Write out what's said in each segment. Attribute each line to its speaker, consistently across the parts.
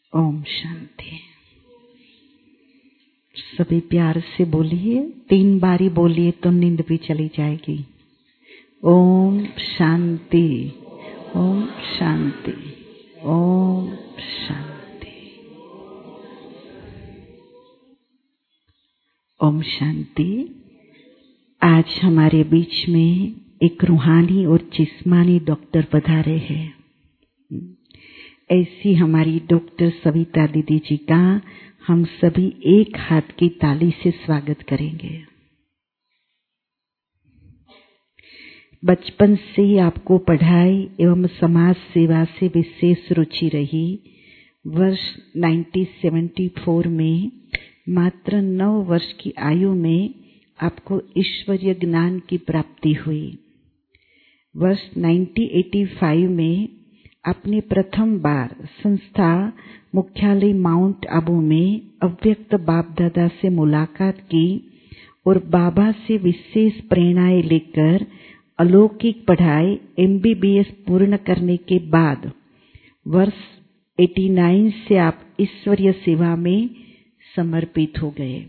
Speaker 1: ओम शांति। सभी प्यार से बोलिए, 3 बारी बोलिए तो नींद भी चली जाएगी। ओम शांति, ओम शांति, ओम शांति, ओम शांति। आज हमारे बीच में एक रूहानी और जिस्मानी डॉक्टर पधारे हैं। ऐसी हमारी डॉक्टर सविता दीदी जी का हम सभी एक हाथ की ताली से स्वागत करेंगे। बचपन से ही आपको पढ़ाई एवं समाज सेवा से विशेष रुचि रही। वर्ष 1974 में मात्र 9 वर्ष की आयु में आपको ईश्वरीय ज्ञान की प्राप्ति हुई। वर्ष 1985 में आपने प्रथम बार संस्था मुख्यालय माउंट आबू में अव्यक्त बाप दादा से मुलाकात की और बाबा से विशेष प्रेरणाएं लेकर अलौकिक पढ़ाई MBBS पूर्ण करने के बाद वर्ष 89 से आप ईश्वरीय सेवा में समर्पित हो गए।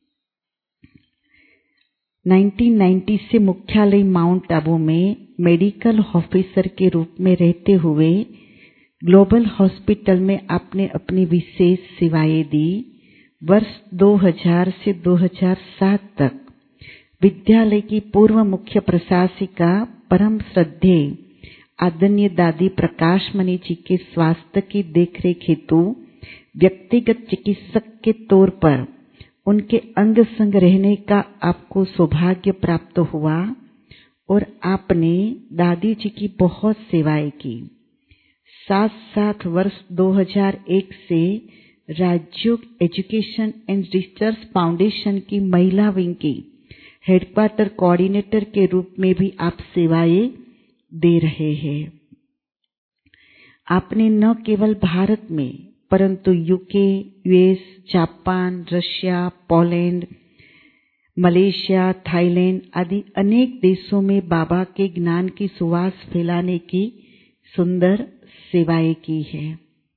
Speaker 1: 1990 से मुख्यालय माउंट आबू में मेडिकल ऑफिसर के रूप में रहते हुए ग्लोबल हॉस्पिटल में आपने अपनी विशेष सेवाएं दी। वर्ष 2000 से 2007 तक विद्यालय की पूर्व मुख्य प्रशासिका परम श्रद्धेय आदरणीय दादी प्रकाशमणि जी के स्वास्थ्य की देखरेख हेतु व्यक्तिगत चिकित्सक के तौर पर उनके अंग संग रहने का आपको सौभाग्य प्राप्त हुआ और आपने दादी जी की बहुत सेवाएं की। साथ वर्ष 2001 से Rajyoga education and research foundation की महिला विंग की हेडक्वार्टर कोऑर्डिनेटर के रूप में भी आप सेवाएं दे रहे हैं। आपने न केवल भारत में परंतु UK, US, Japan, Russia, Poland, Malaysia, Thailand आदि अनेक देशों में बाबा के ज्ञान की सुवास फैलाने की सुंदर सेवाएं की है।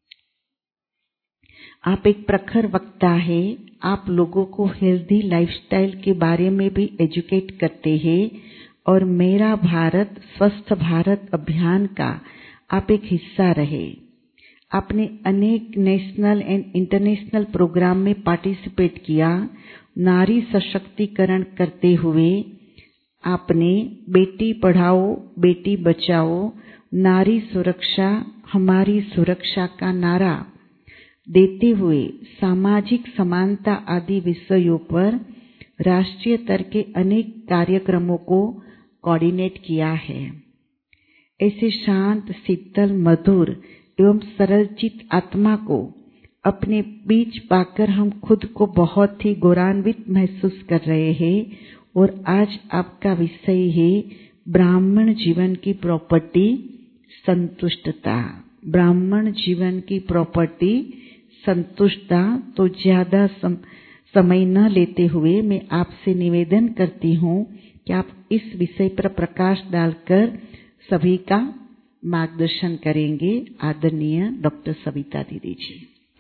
Speaker 1: आप एक प्रखर वक्ता है। आप लोगों को हेल्दी लाइफस्टाइल के बारे में भी एजुकेट करते हैं और मेरा भारत स्वस्थ भारत अभियान का आप एक हिस्सा रहे। आपने अनेक नेशनल एंड इंटरनेशनल प्रोग्राम में पार्टिसिपेट किया। नारी सशक्तिकरण करते हुए आपने बेटी पढ़ाओ बेटी बचाओ, नारी सुरक्षा हमारी सुरक्षा का नारा देते हुए सामाजिक समानता आदि विषयों पर राष्ट्रीय स्तर के अनेक कार्यक्रमों को कोऑर्डिनेट किया है। ऐसे शांत, शीतल, मधुर एवं सरलचित आत्मा को अपने बीच पाकर हम खुद को बहुत ही गौरवान्वित महसूस कर रहे हैं। और आज आपका विषय है ब्राह्मण जीवन की प्रॉपर्टी संतुष्टता। ब्राह्मण जीवन की प्रॉपर्टी संतुष्टता। तो ज्यादा समय न लेते हुए मैं आपसे निवेदन करती हूँ कि आप इस विषय पर प्रकाश डालकर सभी का मार्गदर्शन करेंगे। आदरणीय डॉक्टर सविता दीदी जी।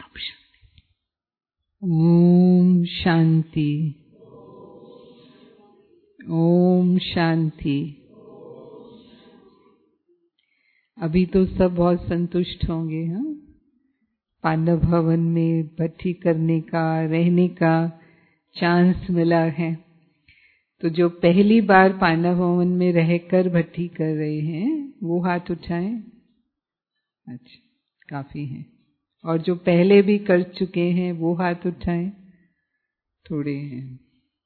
Speaker 2: ओम शांति, ओम शांति। अभी तो सब बहुत संतुष्ट होंगे। हाँ, पांडव भवन में भट्टी करने का, रहने का चांस मिला है। तो जो पहली बार पांडव भवन में रहकर भट्टी कर रहे हैं वो हाथ उठाएं। अच्छा, काफी हैं। और जो पहले भी कर चुके हैं वो हाथ उठाएं। थोड़े हैं।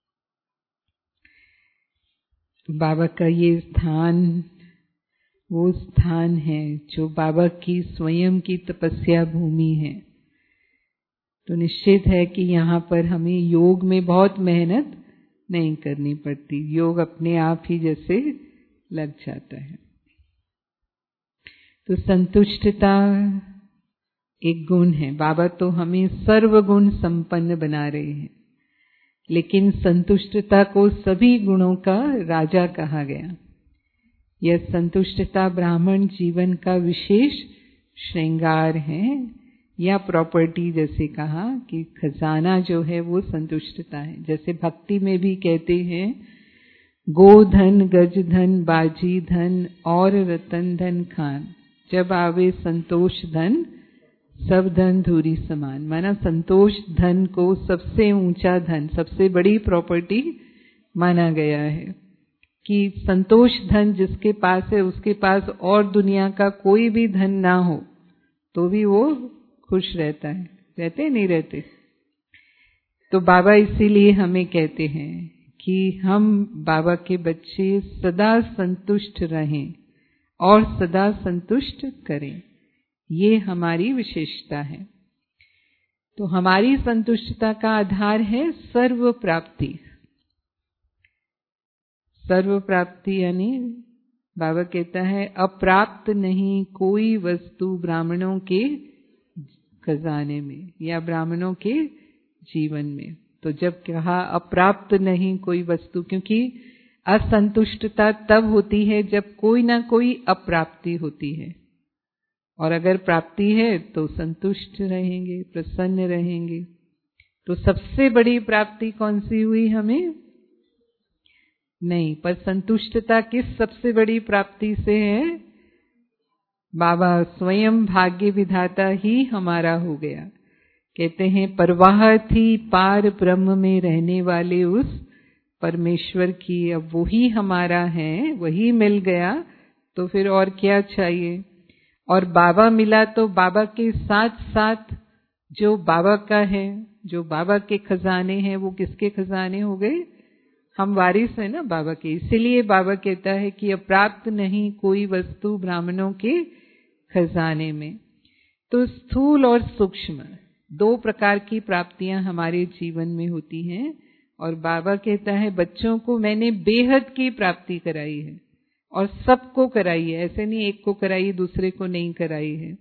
Speaker 2: बाबा का ये स्थान वो स्थान है जो बाबा की स्वयं की तपस्या भूमि है। तो निश्चित है कि यहाँ पर हमें योग में बहुत मेहनत नहीं करनी पड़ती। योग अपने आप ही जैसे लग जाता है। तो संतुष्टता एक गुण है। बाबा तो हमें सर्वगुण संपन्न बना रहे हैं, लेकिन संतुष्टता को सभी गुणों का राजा कहा गया। यह संतुष्टता ब्राह्मण जीवन का विशेष श्रृंगार है। या प्रॉपर्टी, जैसे कहा कि खजाना जो है वो संतुष्टता है। जैसे भक्ति में भी कहते हैं गोधन गज धन बाजी धन और रतन धन खान, जब आवे संतोष धन सब धन धूरी समान। माना संतोष धन को सबसे ऊंचा धन, सबसे बड़ी प्रॉपर्टी माना गया है कि संतोष धन जिसके पास है उसके पास और दुनिया का कोई भी धन ना हो तो भी वो खुश रहता है। रहते नहीं रहते? तो बाबा इसीलिए हमें कहते हैं कि हम बाबा के बच्चे सदा संतुष्ट रहें और सदा संतुष्ट करें, ये हमारी विशेषता है। तो हमारी संतुष्टता का आधार है सर्व प्राप्ति। सर्व प्राप्ति यानी बाबा कहता है अप्राप्त नहीं कोई वस्तु ब्राह्मणों के खजाने में या ब्राह्मणों के जीवन में। तो जब कहा अप्राप्त नहीं कोई वस्तु, क्योंकि असंतुष्टता तब होती है जब कोई ना कोई अप्राप्ति होती है, और अगर प्राप्ति है तो संतुष्ट रहेंगे, प्रसन्न रहेंगे। तो सबसे बड़ी प्राप्ति कौन सी हुई हमें? नहीं, पर संतुष्टता किस सबसे बड़ी प्राप्ति से है? बाबा स्वयं भाग्य विधाता ही हमारा हो गया। कहते हैं परवाह थी पार ब्रह्म में रहने वाले उस परमेश्वर की, अब वही हमारा है, वही मिल गया तो फिर और क्या चाहिए। और बाबा मिला तो बाबा के साथ साथ जो बाबा का है, जो बाबा के खजाने हैं, वो किसके खजाने हो गए? हम वारिस है ना बाबा के। इसीलिए बाबा कहता है कि अप्राप्त नहीं कोई वस्तु ब्राह्मणों के खजाने में। तो स्थूल और सूक्ष्म दो प्रकार की प्राप्तियां हमारे जीवन में होती हैं, और बाबा कहता है बच्चों को मैंने बेहद की प्राप्ति कराई है और सबको कराई है। ऐसे नहीं एक को कराई दूसरे को नहीं कराई है।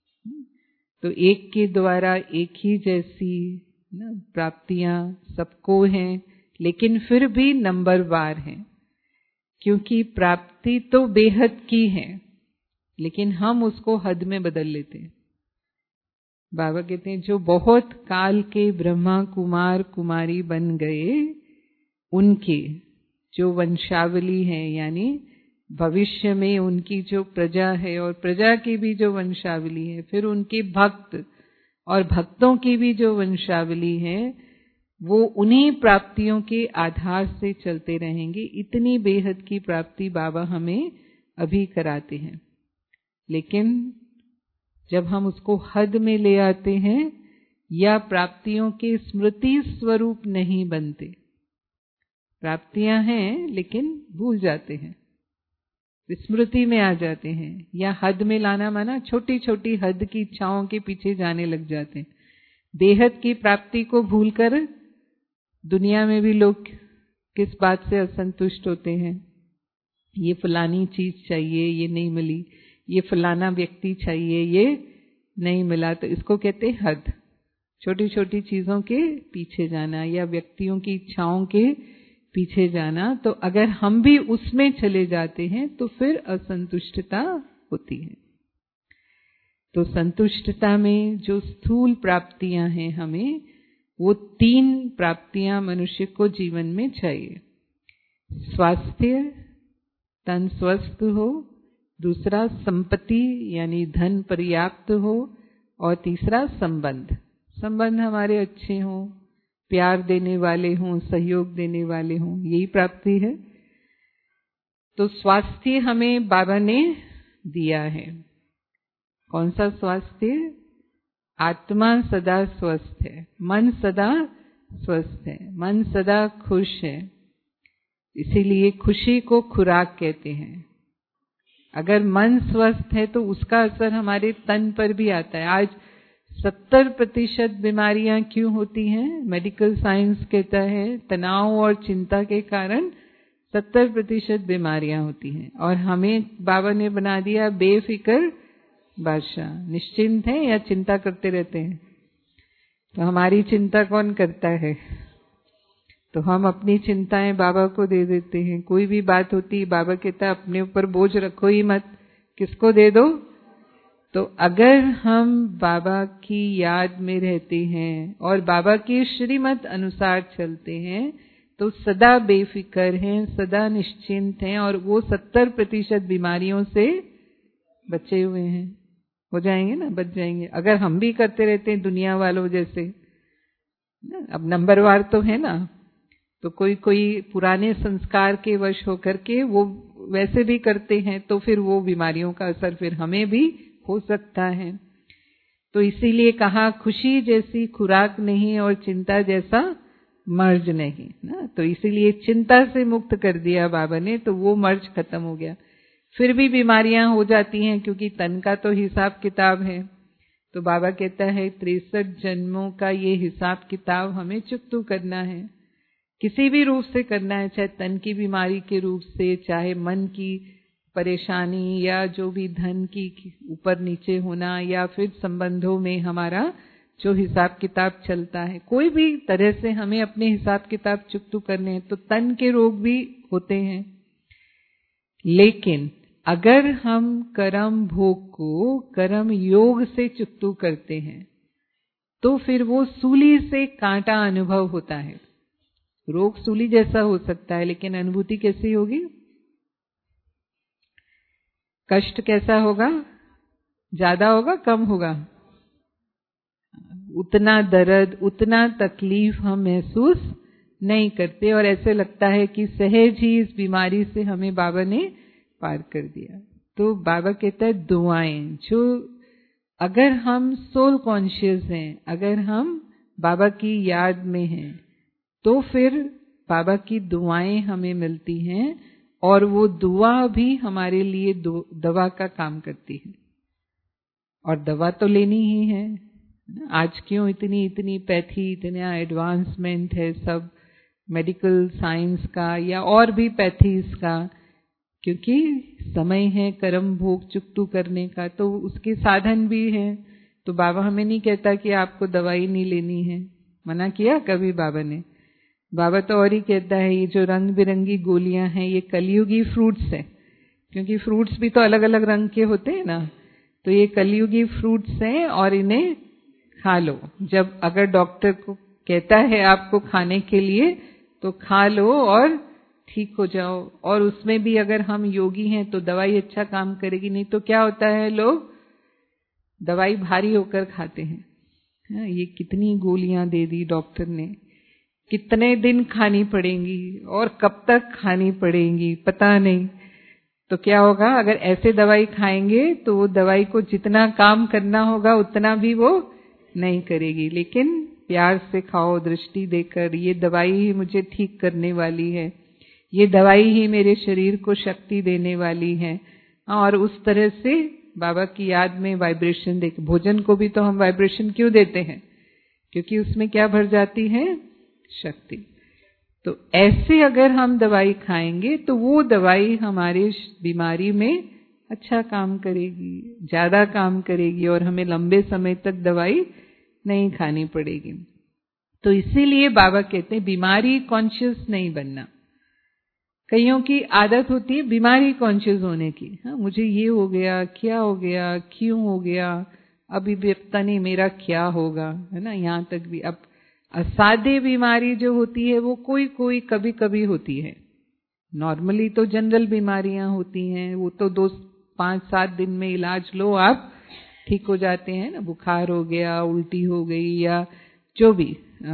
Speaker 2: तो एक के द्वारा एक ही जैसी प्राप्तियां सबको हैं, लेकिन फिर भी नंबरवार हैं, क्योंकि प्राप्ति तो बेहद की है लेकिन हम उसको हद में बदल लेते हैं। बाबा कहते हैं जो बहुत काल के ब्रह्मा कुमार कुमारी बन गए, उनके जो वंशावली है, यानी भविष्य में उनकी जो प्रजा है और प्रजा की भी जो वंशावली है, फिर उनके भक्त और भक्तों की भी जो वंशावली है, वो उन्हीं प्राप्तियों के आधार से चलते रहेंगे। इतनी बेहद की प्राप्ति बाबा हमें अभी कराते हैं, लेकिन जब हम उसको हद में ले आते हैं या प्राप्तियों के स्मृति स्वरूप नहीं बनते, प्राप्तियां हैं लेकिन भूल जाते हैं, स्मृति में आ जाते हैं, या हद में लाना माना छोटी छोटी हद की इच्छाओं के पीछे जाने लग जाते हैं। बेहद की प्राप्ति को भूलकर दुनिया में भी लोग किस बात से असंतुष्ट होते हैं? ये फलानी चीज चाहिए, ये नहीं मिली, ये फलाना व्यक्ति चाहिए, ये नहीं मिला, तो इसको कहते हैं हद। छोटी छोटी चीजों के पीछे जाना या व्यक्तियों की इच्छाओं के पीछे जाना। तो अगर हम भी उसमें चले जाते हैं तो फिर असंतुष्टता होती है। तो संतुष्टता में जो स्थूल प्राप्तियां हैं, हमें वो 3 प्राप्तियां मनुष्य को जीवन में चाहिए। स्वास्थ्य, तन स्वस्थ हो, दूसरा संपत्ति यानी धन पर्याप्त हो, और तीसरा संबंध, संबंध हमारे अच्छे हों, प्यार देने वाले हों, सहयोग देने वाले हों, यही प्राप्ति है। तो स्वास्थ्य हमें बाबा ने दिया है। कौन सा स्वास्थ्य? आत्मा सदा स्वस्थ है, मन सदा स्वस्थ है, मन सदा खुश है। इसीलिए खुशी को खुराक कहते हैं। अगर मन स्वस्थ है तो उसका असर हमारे तन पर भी आता है। आज 70% बीमारियां क्यों होती हैं? मेडिकल साइंस कहता है तनाव और चिंता के कारण 70% बीमारियां होती हैं। और हमें बाबा ने बना दिया बेफिक्र बादशाह। निश्चिंत है या चिंता करते रहते हैं? तो हमारी चिंता कौन करता है? तो हम अपनी चिंताएं बाबा को दे देते हैं। कोई भी बात होती है बाबा कहता है अपने ऊपर बोझ रखो ही मत, किसको दे दो? तो अगर हम बाबा की याद में रहते हैं और बाबा के श्रीमत अनुसार चलते हैं तो सदा बेफिक्र हैं, सदा निश्चिंत हैं और वो 70% बीमारियों से बचे हुए हैं। हो जाएंगे ना, बच जाएंगे अगर हम भी करते रहते हैं दुनिया वालों जैसे। अब नंबरवार तो है ना, तो कोई कोई पुराने संस्कार के वश होकर के वो वैसे भी करते हैं, तो फिर वो बीमारियों का असर फिर हमें भी हो सकता है। तो इसीलिए कहा खुशी जैसी खुराक नहीं और चिंता जैसा मर्ज नहीं ना। तो इसीलिए चिंता से मुक्त कर दिया बाबा ने, तो वो मर्ज खत्म हो गया। फिर भी बीमारियां हो जाती हैं क्योंकि तन का तो हिसाब किताब है। तो बाबा कहता है 63 जन्मों का ये हिसाब किताब हमें चुकता करना है, किसी भी रूप से करना है, चाहे तन की बीमारी के रूप से, चाहे मन की परेशानी, या जो भी धन की ऊपर नीचे होना, या फिर संबंधों में हमारा जो हिसाब किताब चलता है। कोई भी तरह से हमें अपने हिसाब किताब चुकता करने हैं। तो तन के रोग भी होते हैं, लेकिन अगर हम कर्म भोग को कर्म योग से चुकता करते हैं तो फिर वो सूली से कांटा अनुभव होता है। रोग सूली जैसा हो सकता है, लेकिन अनुभूति कैसी होगी? कष्ट कैसा होगा? ज्यादा होगा, कम होगा? उतना दर्द, उतना तकलीफ हम महसूस नहीं करते और ऐसे लगता है कि सहज ही इस बीमारी से हमें बाबा ने पार कर दिया। तो बाबा कहता है दुआएं, जो अगर हम सोल कॉन्शियस हैं, अगर हम बाबा की याद में हैं, तो फिर बाबा की दुआएं हमें मिलती हैं और वो दुआ भी हमारे लिए दवा का काम करती है। और दवा तो लेनी ही है। आज क्यों इतनी पैथी, इतना एडवांसमेंट है सब मेडिकल साइंस का या और भी पैथीज का, क्योंकि समय है कर्म भोग चुकता करने का, तो उसके साधन भी हैं। तो बाबा हमें नहीं कहता कि आपको दवाई नहीं लेनी है, मना किया कभी बाबा ने? बाबा तो और ही कहता है ये जो रंग बिरंगी गोलियां हैं ये कलयुगी फ्रूट्स है, क्योंकि फ्रूट्स भी तो अलग अलग रंग के होते हैं ना। तो ये कलयुगी फ्रूट्स हैं और इन्हें खा लो। जब अगर डॉक्टर को कहता है आपको खाने के लिए तो खा लो और ठीक हो जाओ। और उसमें भी अगर हम योगी हैं तो दवाई अच्छा काम करेगी, नहीं तो क्या होता है, लोग दवाई भारी होकर खाते हैं। ये कितनी गोलियां दे दी डॉक्टर ने, कितने दिन खानी पड़ेंगी और कब तक खानी पड़ेंगी पता नहीं। तो क्या होगा, अगर ऐसे दवाई खाएंगे तो वो दवाई को जितना काम करना होगा उतना भी वो नहीं करेगी। लेकिन प्यार से खाओ, दृष्टि देकर, ये दवाई ही मुझे ठीक करने वाली है, ये दवाई ही मेरे शरीर को शक्ति देने वाली है। और उस तरह से बाबा की याद में वाइब्रेशन देख, भोजन को भी तो हम वाइब्रेशन क्यों देते हैं? क्योंकि उसमें क्या भर जाती है? शक्ति। तो ऐसे अगर हम दवाई खाएंगे तो वो दवाई हमारे बीमारी में अच्छा काम करेगी, ज्यादा काम करेगी और हमें लंबे समय तक दवाई नहीं खानी पड़ेगी। तो इसीलिए बाबा कहते हैं बीमारी कॉन्शियस नहीं बनना। कईयों की आदत होती है बीमारी कॉन्शियस होने की। हाँ, मुझे ये हो गया, क्या हो गया, क्यों हो गया, अभी भी पता नहीं मेरा क्या होगा, है ना। यहाँ तक भी अब असाध्य बीमारी जो होती है वो कोई कोई कभी कभी होती है। नॉर्मली तो जनरल बीमारियां होती हैं, वो तो 2-5-7 दिन में इलाज लो आप ठीक हो जाते हैं ना। बुखार हो गया, उल्टी हो गई, या जो भी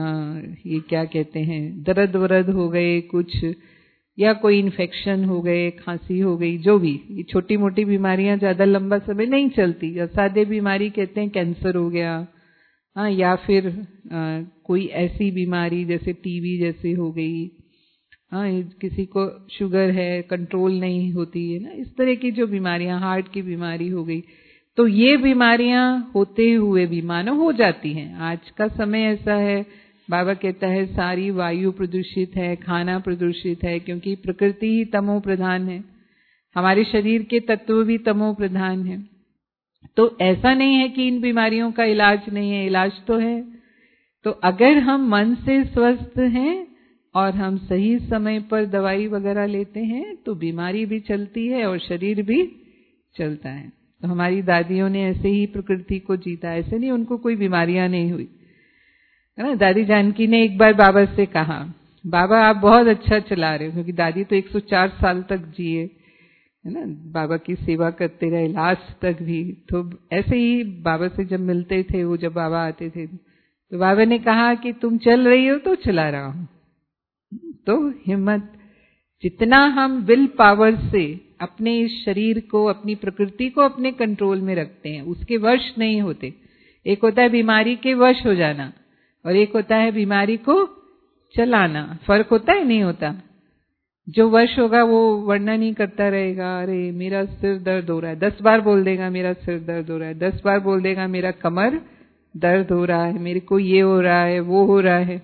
Speaker 2: ये क्या कहते हैं, दर्द वरद हो गए कुछ, या कोई इन्फेक्शन हो गए, खांसी हो गई, जो भी ये छोटी मोटी बीमारियां ज्यादा लंबा समय नहीं चलती। असाध्य बीमारी कहते हैं कैंसर हो गया, हाँ, या फिर कोई ऐसी बीमारी जैसे टीबी जैसे हो गई, हाँ, किसी को शुगर है कंट्रोल नहीं होती है ना, इस तरह की जो बीमारियां, हार्ट की बीमारी हो गई। तो ये बीमारियां होते हुए भी मानो हो जाती हैं। आज का समय ऐसा है, बाबा कहता है सारी वायु प्रदूषित है, खाना प्रदूषित है, क्योंकि प्रकृति ही तमो प्रधान है, हमारे शरीर के तत्व भी तमो प्रधान है। तो ऐसा नहीं है कि इन बीमारियों का इलाज नहीं है, इलाज तो है। तो अगर हम मन से स्वस्थ हैं और हम सही समय पर दवाई वगैरह लेते हैं तो बीमारी भी चलती है और शरीर भी चलता है। तो हमारी दादियों ने ऐसे ही प्रकृति को जीता, ऐसे नहीं उनको कोई बीमारियां नहीं हुई, है ना। दादी जानकी ने एक बार बाबा से कहा, बाबा आप बहुत अच्छा चला रहे हो, क्योंकि दादी तो 104 साल तक जिए, है ना, बाबा की सेवा करते रहे लास्ट तक भी। तो ऐसे ही बाबा से जब मिलते थे वो, जब बाबा आते थे तो बाबा ने कहा कि तुम चल रही हो तो चला रहा हूं। तो हिम्मत, जितना हम विल पावर से अपने इस शरीर को, अपनी प्रकृति को अपने कंट्रोल में रखते हैं, उसके वश नहीं होते। एक होता है बीमारी के वश हो जाना और एक होता है बीमारी को चलाना, फर्क होता है नहीं होता। जो वश होगा वो वर्णन ही करता रहेगा, अरे मेरा सिर दर्द हो रहा है, 10 बार बोल देगा मेरा सिर दर्द हो रहा है, 10 बार बोल देगा मेरा कमर दर्द हो रहा है, मेरे को ये हो रहा है, वो हो रहा है।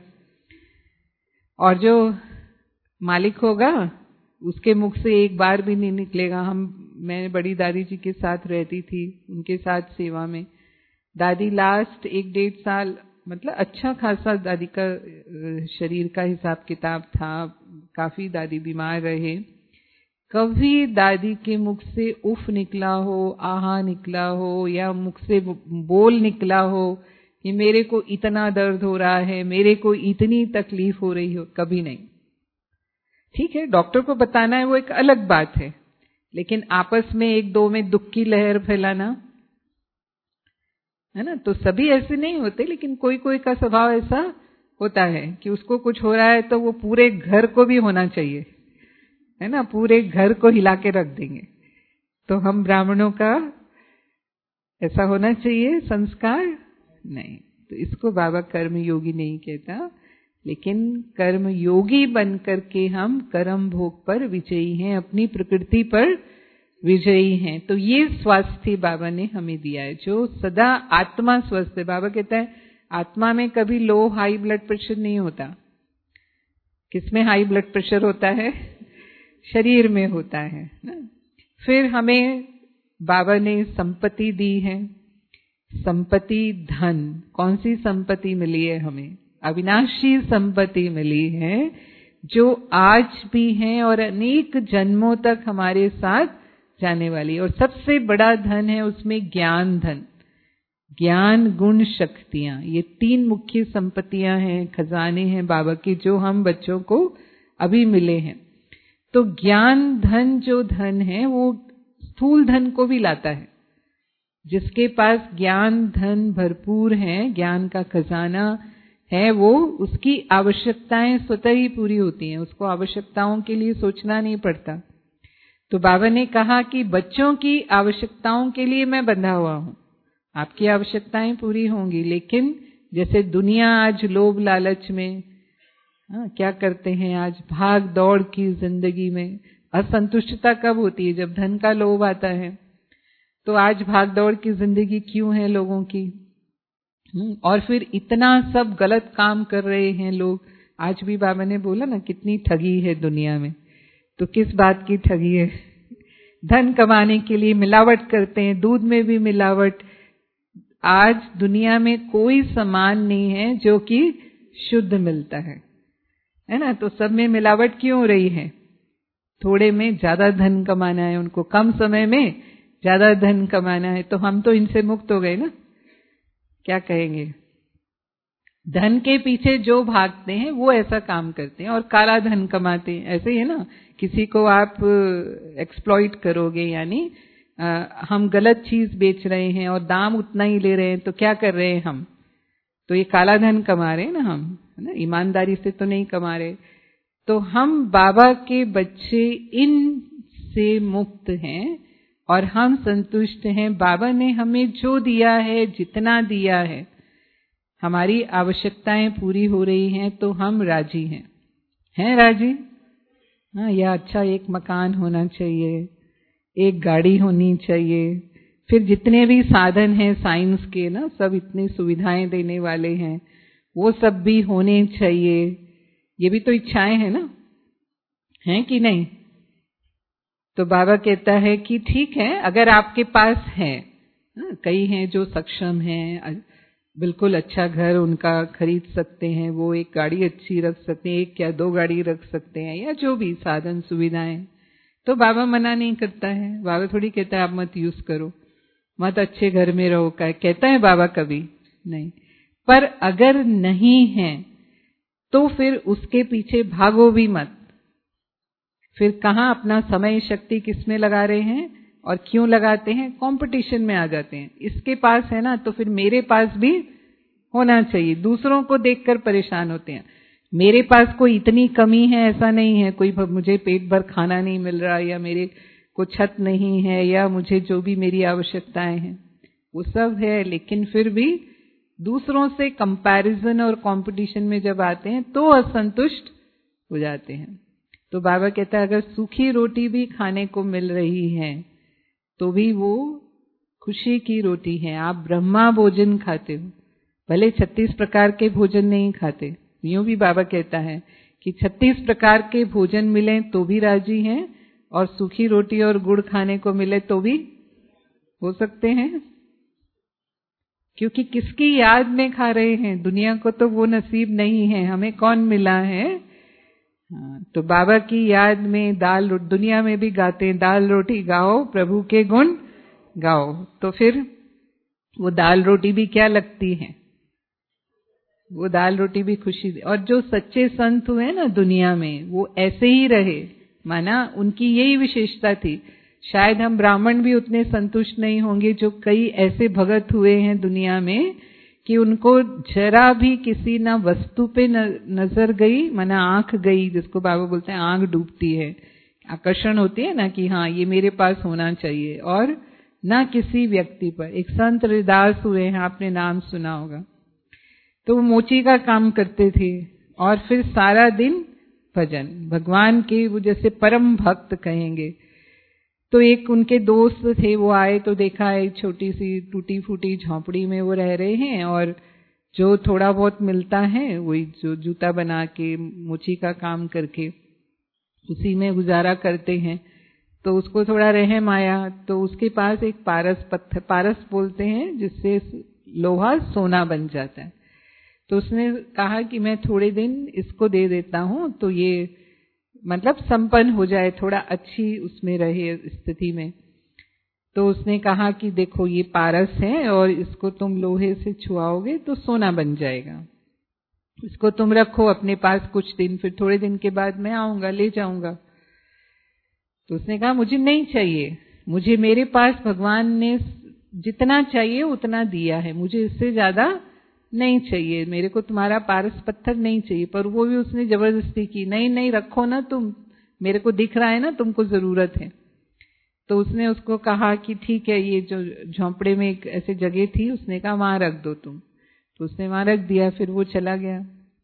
Speaker 2: और जो मालिक होगा उसके मुख से एक बार भी नहीं निकलेगा। मैं बड़ी दादी जी के साथ रहती थी, उनके साथ सेवा में। दादी लास्ट 1-1.5 साल, मतलब अच्छा खासा दादी का शरीर का हिसाब किताब था, काफी दादी बीमार रहे। कभी दादी के मुख से उफ निकला हो, आहा निकला हो, या मुख से बोल निकला हो कि मेरे को इतना दर्द हो रहा है, मेरे को इतनी तकलीफ हो रही हो, कभी नहीं। ठीक है, डॉक्टर को बताना है वो एक अलग बात है, लेकिन आपस में एक दो में दुख की लहर फैलाना, है ना। तो सभी ऐसे नहीं होते, लेकिन कोई कोई का स्वभाव ऐसा होता है कि उसको कुछ हो रहा है तो वो पूरे घर को भी होना चाहिए, है ना, पूरे घर को हिला के रख देंगे। तो हम ब्राह्मणों का ऐसा होना चाहिए संस्कार नहीं। तो इसको बाबा कर्म योगी नहीं कहता, लेकिन कर्म योगी बन करके हम कर्म भोग पर विजयी हैं, अपनी प्रकृति पर विजयी हैं। तो ये स्वास्थ्य बाबा ने हमें दिया है, जो सदा आत्मा स्वस्थ है। बाबा कहता है आत्मा में कभी लो हाई ब्लड प्रेशर नहीं होता। किसमें हाई ब्लड प्रेशर होता है? शरीर में होता है ना। फिर हमें बाबा ने संपत्ति दी है, संपत्ति धन। कौन सी संपत्ति मिली है हमें? अविनाशी संपत्ति मिली है, जो आज भी है और अनेक जन्मों तक हमारे साथ जाने वाली। और सबसे बड़ा धन है उसमें ज्ञान धन, ज्ञान गुण शक्तियां। ये 3 मुख्य संपत्तियां हैं, खजाने हैं बाबा के, जो हम बच्चों को अभी मिले हैं। तो ज्ञान धन जो धन है वो स्थूल धन को भी लाता है। जिसके पास ज्ञान धन भरपूर है, ज्ञान का खजाना है, वो उसकी आवश्यकताएं स्वतः ही पूरी होती हैं, उसको आवश्यकताओं के लिए सोचना नहीं पड़ता। तो बाबा ने कहा कि बच्चों की आवश्यकताओं के लिए मैं बंधा हुआ हूं, आपकी आवश्यकताएं पूरी होंगी। लेकिन जैसे दुनिया आज लोभ लालच में क्या करते हैं, आज भाग दौड़ की जिंदगी में असंतुष्टता कब होती है? जब धन का लोभ आता है। तो आज भाग दौड़ की जिंदगी क्यों है लोगों की? और फिर इतना सब गलत काम कर रहे हैं लोग। आज भी बाबा ने बोला ना, कितनी ठगी है दुनिया में। तो किस बात की ठगी है? धन कमाने के लिए मिलावट करते हैं, दूध में भी मिलावट। आज दुनिया में कोई सामान नहीं है जो कि शुद्ध मिलता है ना। तो सब में मिलावट क्यों हो रही है? थोड़े में ज्यादा धन कमाना है उनको, कम समय में ज्यादा धन कमाना है। तो हम तो इनसे मुक्त हो गए ना। क्या कहेंगे? धन के पीछे जो भागते हैं वो ऐसा काम करते हैं और काला धन कमाते हैं। ऐसे ही है ना, किसी को आप एक्सप्लॉइट करोगे, यानी हम गलत चीज बेच रहे हैं और दाम उतना ही ले रहे हैं, तो क्या कर रहे हैं हम? तो ये काला धन कमा रहे हैं ना हम, है ना, ईमानदारी से तो नहीं कमा रहे। तो हम बाबा के बच्चे इन से मुक्त हैं और हम संतुष्ट हैं। बाबा ने हमें जो दिया है, जितना दिया है, हमारी आवश्यकताएं पूरी हो रही हैं, तो हम राजी हैं राजी? हाँ, या अच्छा एक मकान होना चाहिए, एक गाड़ी होनी चाहिए, फिर जितने भी साधन हैं साइंस के ना, सब इतनी सुविधाएं देने वाले हैं, वो सब भी होने चाहिए। ये भी तो इच्छाएं हैं ना, हैं कि नहीं? तो बाबा कहता है कि ठीक है, अगर आपके पास है, कई हैं जो सक्षम हैं, बिल्कुल अच्छा घर उनका खरीद सकते हैं, वो एक गाड़ी अच्छी रख सकते हैं, 1 या 2 गाड़ी रख सकते हैं, या जो भी साधन सुविधाएं, तो बाबा मना नहीं करता है। बाबा थोड़ी कहता है आप मत यूज करो, मत अच्छे घर में रहो, कहता है बाबा कभी नहीं। पर अगर नहीं है तो फिर उसके पीछे भागो भी मत। फिर कहाँ अपना समय शक्ति किसमें लगा रहे हैं और क्यों लगाते हैं? कंपटीशन में आ जाते हैं। इसके पास है ना तो फिर मेरे पास भी होना चाहिए। दूसरों को देखकर परेशान होते हैं, मेरे पास कोई इतनी कमी है ऐसा नहीं है, कोई मुझे पेट भर खाना नहीं मिल रहा, या मेरे को छत नहीं है, या मुझे जो भी मेरी आवश्यकताएं हैं वो सब है, लेकिन फिर भी दूसरों से कंपैरिजन और कंपटीशन में जब आते हैं तो असंतुष्ट हो जाते हैं। तो बाबा कहता है अगर सूखी रोटी भी खाने को मिल रही है तो भी वो खुशी की रोटी है। आप ब्रह्मा भोजन खाते हो, भले 36 प्रकार के भोजन नहीं खाते, यूं भी बाबा कहता है कि 36 प्रकार के भोजन मिले तो भी राजी हैं, और सूखी रोटी और गुड़ खाने को मिले तो भी हो सकते हैं, क्योंकि किसकी याद में खा रहे हैं? दुनिया को तो वो नसीब नहीं है, हमें कौन मिला है? तो बाबा की याद में दुनिया में भी गाते हैं, दाल रोटी गाओ प्रभु के गुण गाओ। तो फिर वो दाल रोटी भी क्या लगती है? वो दाल रोटी भी खुशी दे। और जो सच्चे संत हुए ना दुनिया में, वो ऐसे ही रहे, माना उनकी यही विशेषता थी। शायद हम ब्राह्मण भी उतने संतुष्ट नहीं होंगे जो कई ऐसे भगत हुए हैं दुनिया में कि उनको जरा भी किसी ना वस्तु पे नजर गई, माना आंख गई, जिसको बाबा बोलते हैं आंख डूबती है, आकर्षण होती है ना कि हाँ ये मेरे पास होना चाहिए, और ना किसी व्यक्ति पर। एक संत रविदास हुए हैं, आपने नाम सुना होगा। तो वो मोची का काम करते थे और फिर सारा दिन भजन, भगवान के वो जैसे परम भक्त कहेंगे। तो एक उनके दोस्त थे, वो आए तो देखा एक छोटी सी टूटी फूटी झोंपड़ी में वो रह रहे हैं, और जो थोड़ा बहुत मिलता है वही जो जूता बना के मोची का काम करके उसी में गुजारा करते हैं। तो उसको थोड़ा रहम आया, तो उसके पास एक पारस पत्थर, पारस बोलते हैं जिससे लोहा सोना बन जाता है। तो उसने कहा कि मैं थोड़े दिन इसको दे देता हूं तो ये मतलब संपन्न हो जाए, थोड़ा अच्छी उसमें रहे स्थिति में। तो उसने कहा कि देखो ये पारस है और इसको तुम लोहे से छुआओगे तो सोना बन जाएगा, इसको तुम रखो अपने पास कुछ दिन, फिर थोड़े दिन के बाद मैं आऊंगा ले जाऊंगा। तो उसने कहा मुझे नहीं चाहिए, मुझे मेरे पास भगवान ने जितना चाहिए उतना दिया है, मुझे इससे ज्यादा नहीं चाहिए, मेरे को तुम्हारा पारस पत्थर नहीं चाहिए। पर वो भी उसने जबरदस्ती की, नहीं नहीं रखो ना तुम, मेरे को दिख रहा है ना तुमको जरूरत है। तो उसने उसको कहा कि ठीक है, ये जो झोंपड़े में एक ऐसे जगह थी, उसने कहा वहां रख दो तुम। तो उसने वहां रख दिया, फिर वो चला गया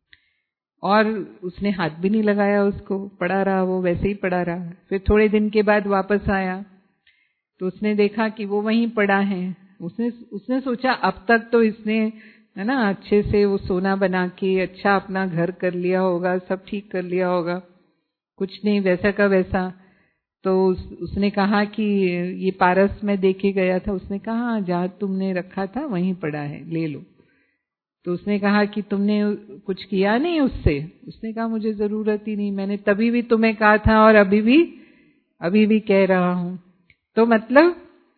Speaker 2: और उसने हाथ भी नहीं लगाया उसको, पड़ा रहा, वो वैसे ही पड़ा रहा। फिर थोड़े दिन के बाद वापस आया तो उसने देखा कि वो वहीं पड़ा है। उसने सोचा अब तक तो इसने है ना अच्छे से वो सोना बना के अच्छा अपना घर कर लिया होगा, सब ठीक कर लिया होगा, कुछ नहीं, वैसा का वैसा। तो उसने कहा कि ये पारस में देखे गया था। उसने कहा जहाँ तुमने रखा था वहीं पड़ा है, ले लो। तो उसने कहा कि तुमने कुछ किया नहीं उससे? उसने कहा मुझे जरूरत ही नहीं, मैंने तभी भी तुम्हें कहा था और अभी भी कह रहा हूं। तो मतलब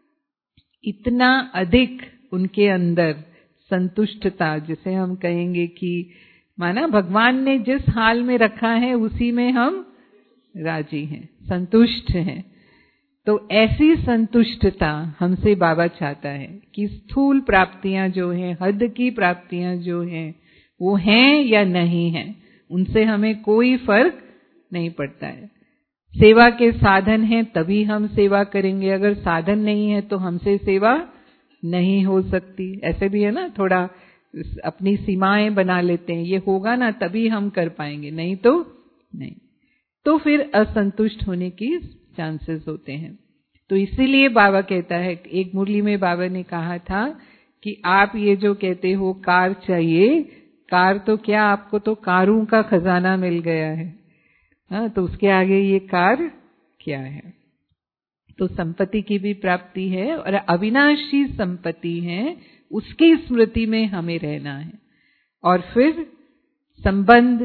Speaker 2: इतना अधिक उनके अंदर संतुष्टता, जिसे हम कहेंगे कि माना भगवान ने जिस हाल में रखा है उसी में हम राजी हैं, संतुष्ट हैं। तो ऐसी संतुष्टता हमसे बाबा चाहता है कि स्थूल प्राप्तियां जो हैं, हद की प्राप्तियां जो हैं, वो हैं या नहीं हैं, उनसे हमें कोई फर्क नहीं पड़ता है। सेवा के साधन हैं तभी हम सेवा करेंगे, अगर साधन नहीं है तो हमसे सेवा नहीं हो सकती। ऐसे भी है ना, थोड़ा अपनी सीमाएं बना लेते हैं, ये होगा ना तभी हम कर पाएंगे, नहीं तो नहीं। तो फिर असंतुष्ट होने की चांसेस होते हैं। तो इसीलिए बाबा कहता है, एक मुरली में बाबा ने कहा था कि आप ये जो कहते हो कार चाहिए, कार तो क्या, आपको तो कारों का खजाना मिल गया है, हाँ, तो उसके आगे ये कार क्या है। तो संपत्ति की भी प्राप्ति है और अविनाशी संपत्ति है, उसकी स्मृति में हमें रहना है। और फिर संबंध,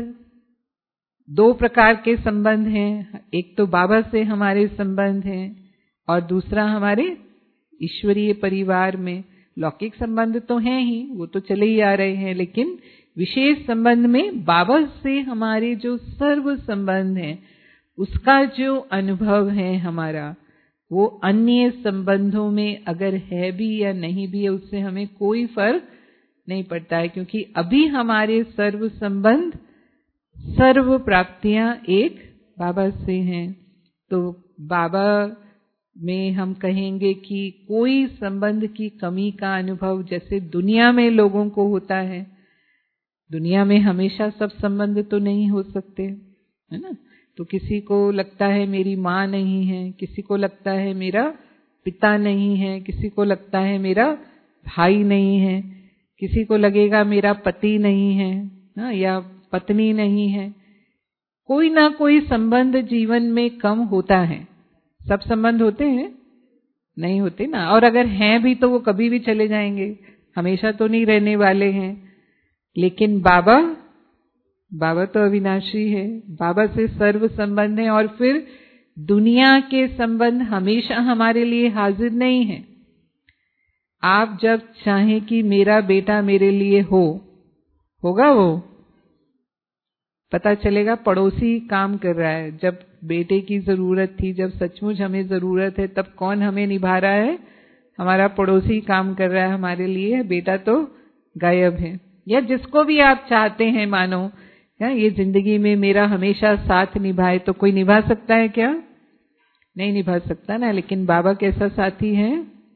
Speaker 2: दो प्रकार के संबंध हैं, एक तो बाबा से हमारे संबंध हैं और दूसरा हमारे ईश्वरीय परिवार में लौकिक संबंध तो हैं ही, वो तो चले ही आ रहे हैं, लेकिन विशेष संबंध में बाबा से हमारे जो सर्व संबंध हैं, उसका जो अनुभव है हमारा, वो अन्य संबंधों में अगर है भी या नहीं भी है, उससे हमें कोई फर्क नहीं पड़ता है, क्योंकि अभी हमारे सर्व संबंध, सर्व प्राप्तियां एक बाबा से हैं। तो बाबा में हम कहेंगे कि कोई संबंध की कमी का अनुभव जैसे दुनिया में लोगों को होता है, दुनिया में हमेशा सब संबंध तो नहीं हो सकते, है ना। तो किसी को लगता है मेरी माँ नहीं है, किसी को लगता है मेरा पिता नहीं है, किसी को लगता है मेरा भाई नहीं है, किसी को लगेगा मेरा पति नहीं है ना, या पत्नी नहीं है। कोई ना कोई संबंध जीवन में कम होता है। सब संबंध होते हैं? नहीं होते ना। और अगर हैं भी तो वो कभी भी चले जाएंगे, हमेशा तो नहीं रहने वाले हैं। लेकिन बाबा तो अविनाशी है, बाबा से सर्व संबंध है। और फिर दुनिया के संबंध हमेशा हमारे लिए हाजिर नहीं है। आप जब चाहें कि मेरा बेटा मेरे लिए होगा, वो पता चलेगा पड़ोसी काम कर रहा है। जब बेटे की जरूरत थी, जब सचमुच हमें जरूरत है, तब कौन हमें निभा रहा है? हमारा पड़ोसी काम कर रहा है हमारे लिए, बेटा तो गायब है। या जिसको भी आप चाहते हैं, मानो ये जिंदगी में मेरा हमेशा साथ निभाए, तो कोई निभा सकता है क्या? नहीं निभा सकता ना। लेकिन बाबा कैसा साथी है?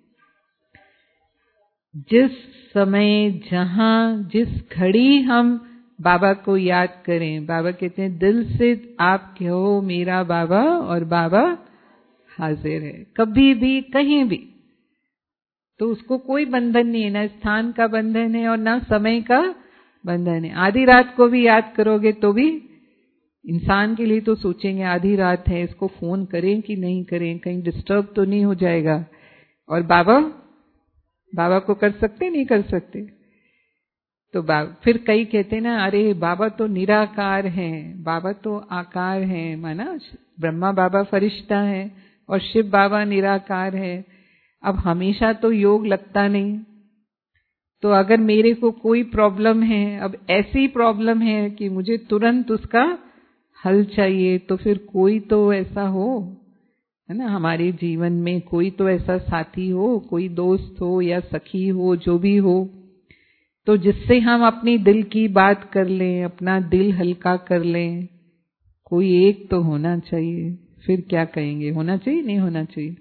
Speaker 2: जिस समय, जहां, जिस घड़ी हम बाबा को याद करें, बाबा कहते हैं दिल से आप कहो मेरा बाबा, और बाबा हाजिर है, कभी भी कहीं भी। तो उसको कोई बंधन नहीं है, ना स्थान का बंधन है और ना समय का बंधन है। आधी रात को भी याद करोगे तो भी इंसान के लिए तो सोचेंगे आधी रात है, इसको फोन करें कि नहीं करें, कहीं डिस्टर्ब तो नहीं हो जाएगा। और बाबा को कर सकते नहीं कर सकते? तो फिर कई कहते ना, अरे बाबा तो निराकार हैं, बाबा तो आकार हैं, माना ब्रह्मा बाबा फरिश्ता है और शिव बाबा निराकार है। अब हमेशा तो योग लगता नहीं। तो अगर मेरे को कोई प्रॉब्लम है, अब ऐसी प्रॉब्लम है कि मुझे तुरंत उसका हल चाहिए, तो फिर कोई तो ऐसा हो, है ना, हमारे जीवन में कोई तो ऐसा साथी हो, कोई दोस्त हो या सखी हो, जो भी हो, तो जिससे हम अपनी दिल की बात कर लें, अपना दिल हल्का कर लें। कोई एक तो होना चाहिए। फिर क्या कहेंगे, होना चाहिए नहीं होना चाहिए?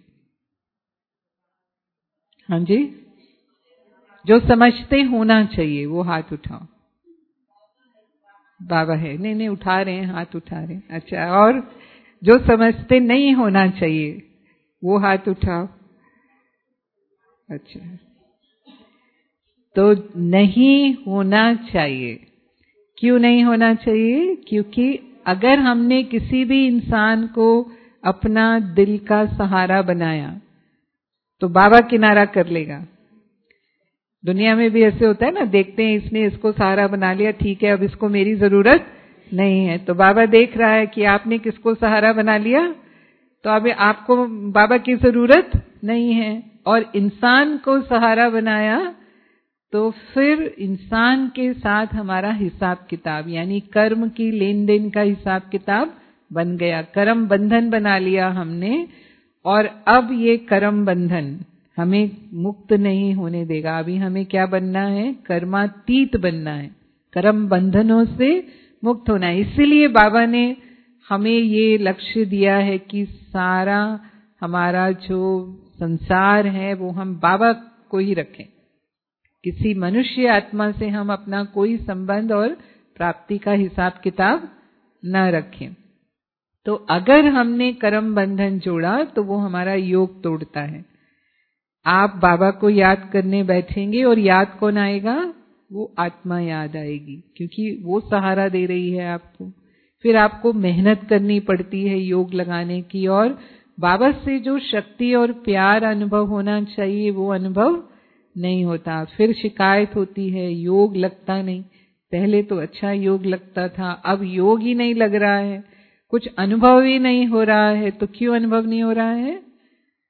Speaker 2: हाँ जी, जो समझते होना चाहिए वो हाथ उठाओ। बाबा है? नहीं उठा रहे हैं, हाथ उठा रहे हैं। अच्छा, और जो समझते नहीं होना चाहिए वो हाथ उठाओ। अच्छा, तो नहीं होना चाहिए। क्यों नहीं होना चाहिए? क्योंकि अगर हमने किसी भी इंसान को अपना दिल का सहारा बनाया तो बाबा किनारा कर लेगा। दुनिया में भी ऐसे होता है ना, देखते हैं इसने इसको सहारा बना लिया, ठीक है, अब इसको मेरी जरूरत नहीं है। तो बाबा देख रहा है कि आपने किसको सहारा बना लिया, तो अब आपको बाबा की जरूरत नहीं है। और इंसान को सहारा बनाया तो फिर इंसान के साथ हमारा हिसाब किताब, यानी कर्म की लेन देन का हिसाब किताब बन गया। कर्म बंधन बना लिया हमने, और अब ये कर्म बंधन हमें मुक्त नहीं होने देगा। अभी हमें क्या बनना है? कर्मातीत बनना है, कर्म बंधनों से मुक्त होना है। इसीलिए बाबा ने हमें ये लक्ष्य दिया है कि सारा हमारा जो संसार है वो हम बाबा को ही रखें। किसी मनुष्य आत्मा से हम अपना कोई संबंध और प्राप्ति का हिसाब किताब न रखें। तो अगर हमने कर्म बंधन जोड़ा तो वो हमारा योग तोड़ता है। आप बाबा को याद करने बैठेंगे और याद कौन आएगा? वो आत्मा याद आएगी, क्योंकि वो सहारा दे रही है आपको। फिर आपको मेहनत करनी पड़ती है योग लगाने की, और बाबा से जो शक्ति और प्यार अनुभव होना चाहिए वो अनुभव नहीं होता। फिर शिकायत होती है योग लगता नहीं। पहले तो अच्छा योग लगता था, अब योग ही नहीं लग रहा है, कुछ अनुभव ही नहीं हो रहा है। तो क्यों अनुभव नहीं हो रहा है?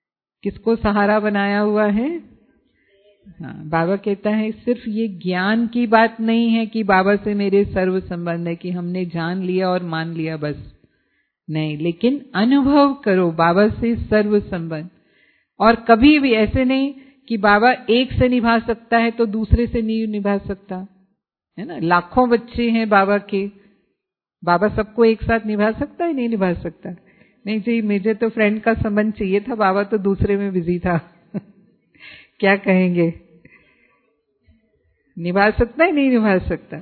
Speaker 2: किसको सहारा बनाया हुआ है? हाँ, बाबा कहता है सिर्फ ये ज्ञान की बात नहीं है कि बाबा से मेरे सर्व संबंध है, कि हमने जान लिया और मान लिया बस नहीं, लेकिन अनुभव करो बाबा से सर्व संबंध। और कभी भी ऐसे नहीं कि बाबा एक से निभा सकता है तो दूसरे से नहीं निभा सकता, है ना। लाखों बच्चे हैं बाबा के, बाबा सबको एक साथ निभा सकता है? नहीं निभा सकता। नहीं जी, मुझे तो फ्रेंड का संबंध चाहिए था, बाबा तो दूसरे में बिजी था। क्या कहेंगे? निभा सकता है? नहीं निभा सकता।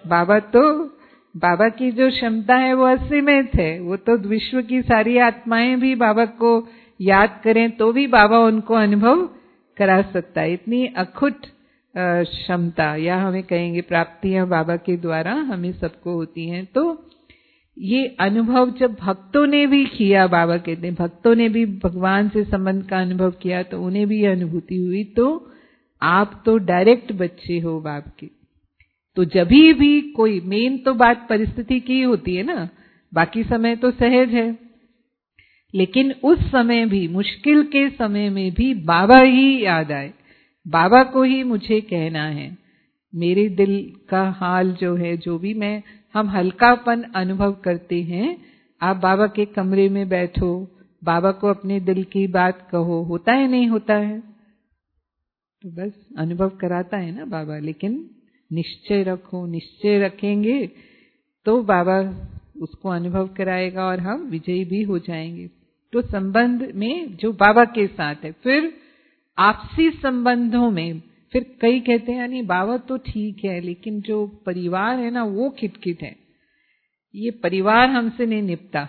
Speaker 2: बाबा की जो क्षमता है वो असीमित है। वो तो विश्व की सारी आत्माएं भी बाबा को याद करें तो भी बाबा उनको अनुभव करा सकता है। इतनी अखुट क्षमता, या हमें कहेंगे प्राप्तियां बाबा के द्वारा हमें सबको होती हैं। तो ये अनुभव जब भक्तों ने भी किया, बाबा कहते हैं भक्तों ने भी भगवान से संबंध का अनुभव किया तो उन्हें भी यह अनुभूति हुई। तो आप तो डायरेक्ट बच्चे हो बाप के। तो जभी भी कोई, मेन तो बात परिस्थिति की होती है ना, बाकी समय तो सहज है, लेकिन उस समय भी, मुश्किल के समय में भी बाबा ही याद आए, बाबा को ही मुझे कहना है। मेरे दिल का हाल जो है, जो भी हम हल्कापन अनुभव करते हैं, आप बाबा के कमरे में बैठो, बाबा को अपने दिल की बात कहो, होता है नहीं होता है? तो बस अनुभव कराता है ना बाबा। लेकिन निश्चय रखो, निश्चय रखेंगे तो बाबा उसको अनुभव कराएगा और हम विजयी भी हो जाएंगे। तो संबंध में जो बाबा के साथ है, फिर आपसी संबंधों में, फिर कई कहते हैं नहीं बाबा तो ठीक है, लेकिन जो परिवार है ना वो खिटखिट है, ये परिवार हमसे नहीं निपटा।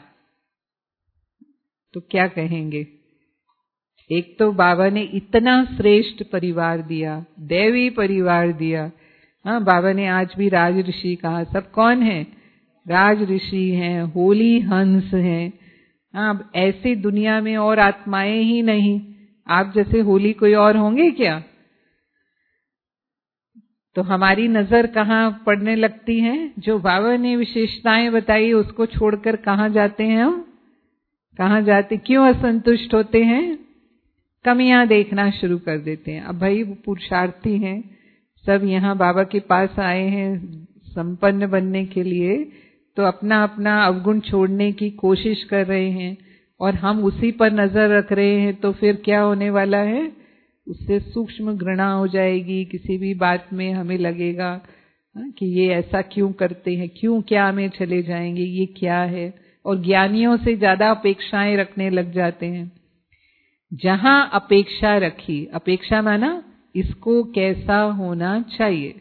Speaker 2: तो क्या कहेंगे? एक तो बाबा ने इतना श्रेष्ठ परिवार दिया, दैवी परिवार दिया। हाँ, बाबा ने आज भी राज ऋषि कहा। सब कौन है? राज ऋषि हैं, होली हंस हैं। हाँ, ऐसी दुनिया में और आत्माएं ही नहीं, आप जैसे होली कोई और होंगे क्या? तो हमारी नजर कहाँ पड़ने लगती है? जो बाबा ने विशेषताएं बताई उसको छोड़कर कहाँ जाते हैं हम? कहाँ जाते? क्यों असंतुष्ट होते हैं? कमियां देखना शुरू कर देते हैं। अब भाई वो पुरुषार्थी हैं, सब यहाँ बाबा के पास आए हैं संपन्न बनने के लिए, तो अपना अपना अवगुण छोड़ने की कोशिश कर रहे हैं और हम उसी पर नजर रख रहे हैं। तो फिर क्या होने वाला है? उससे सूक्ष्म घृणा हो जाएगी। किसी भी बात में हमें लगेगा कि ये ऐसा क्यों करते हैं, क्यों क्या में चले जाएंगे, ये क्या है। और ज्ञानियों से ज्यादा अपेक्षाएं रखने लग जाते हैं। जहां अपेक्षा रखी, अपेक्षा माना इसको कैसा होना चाहिए,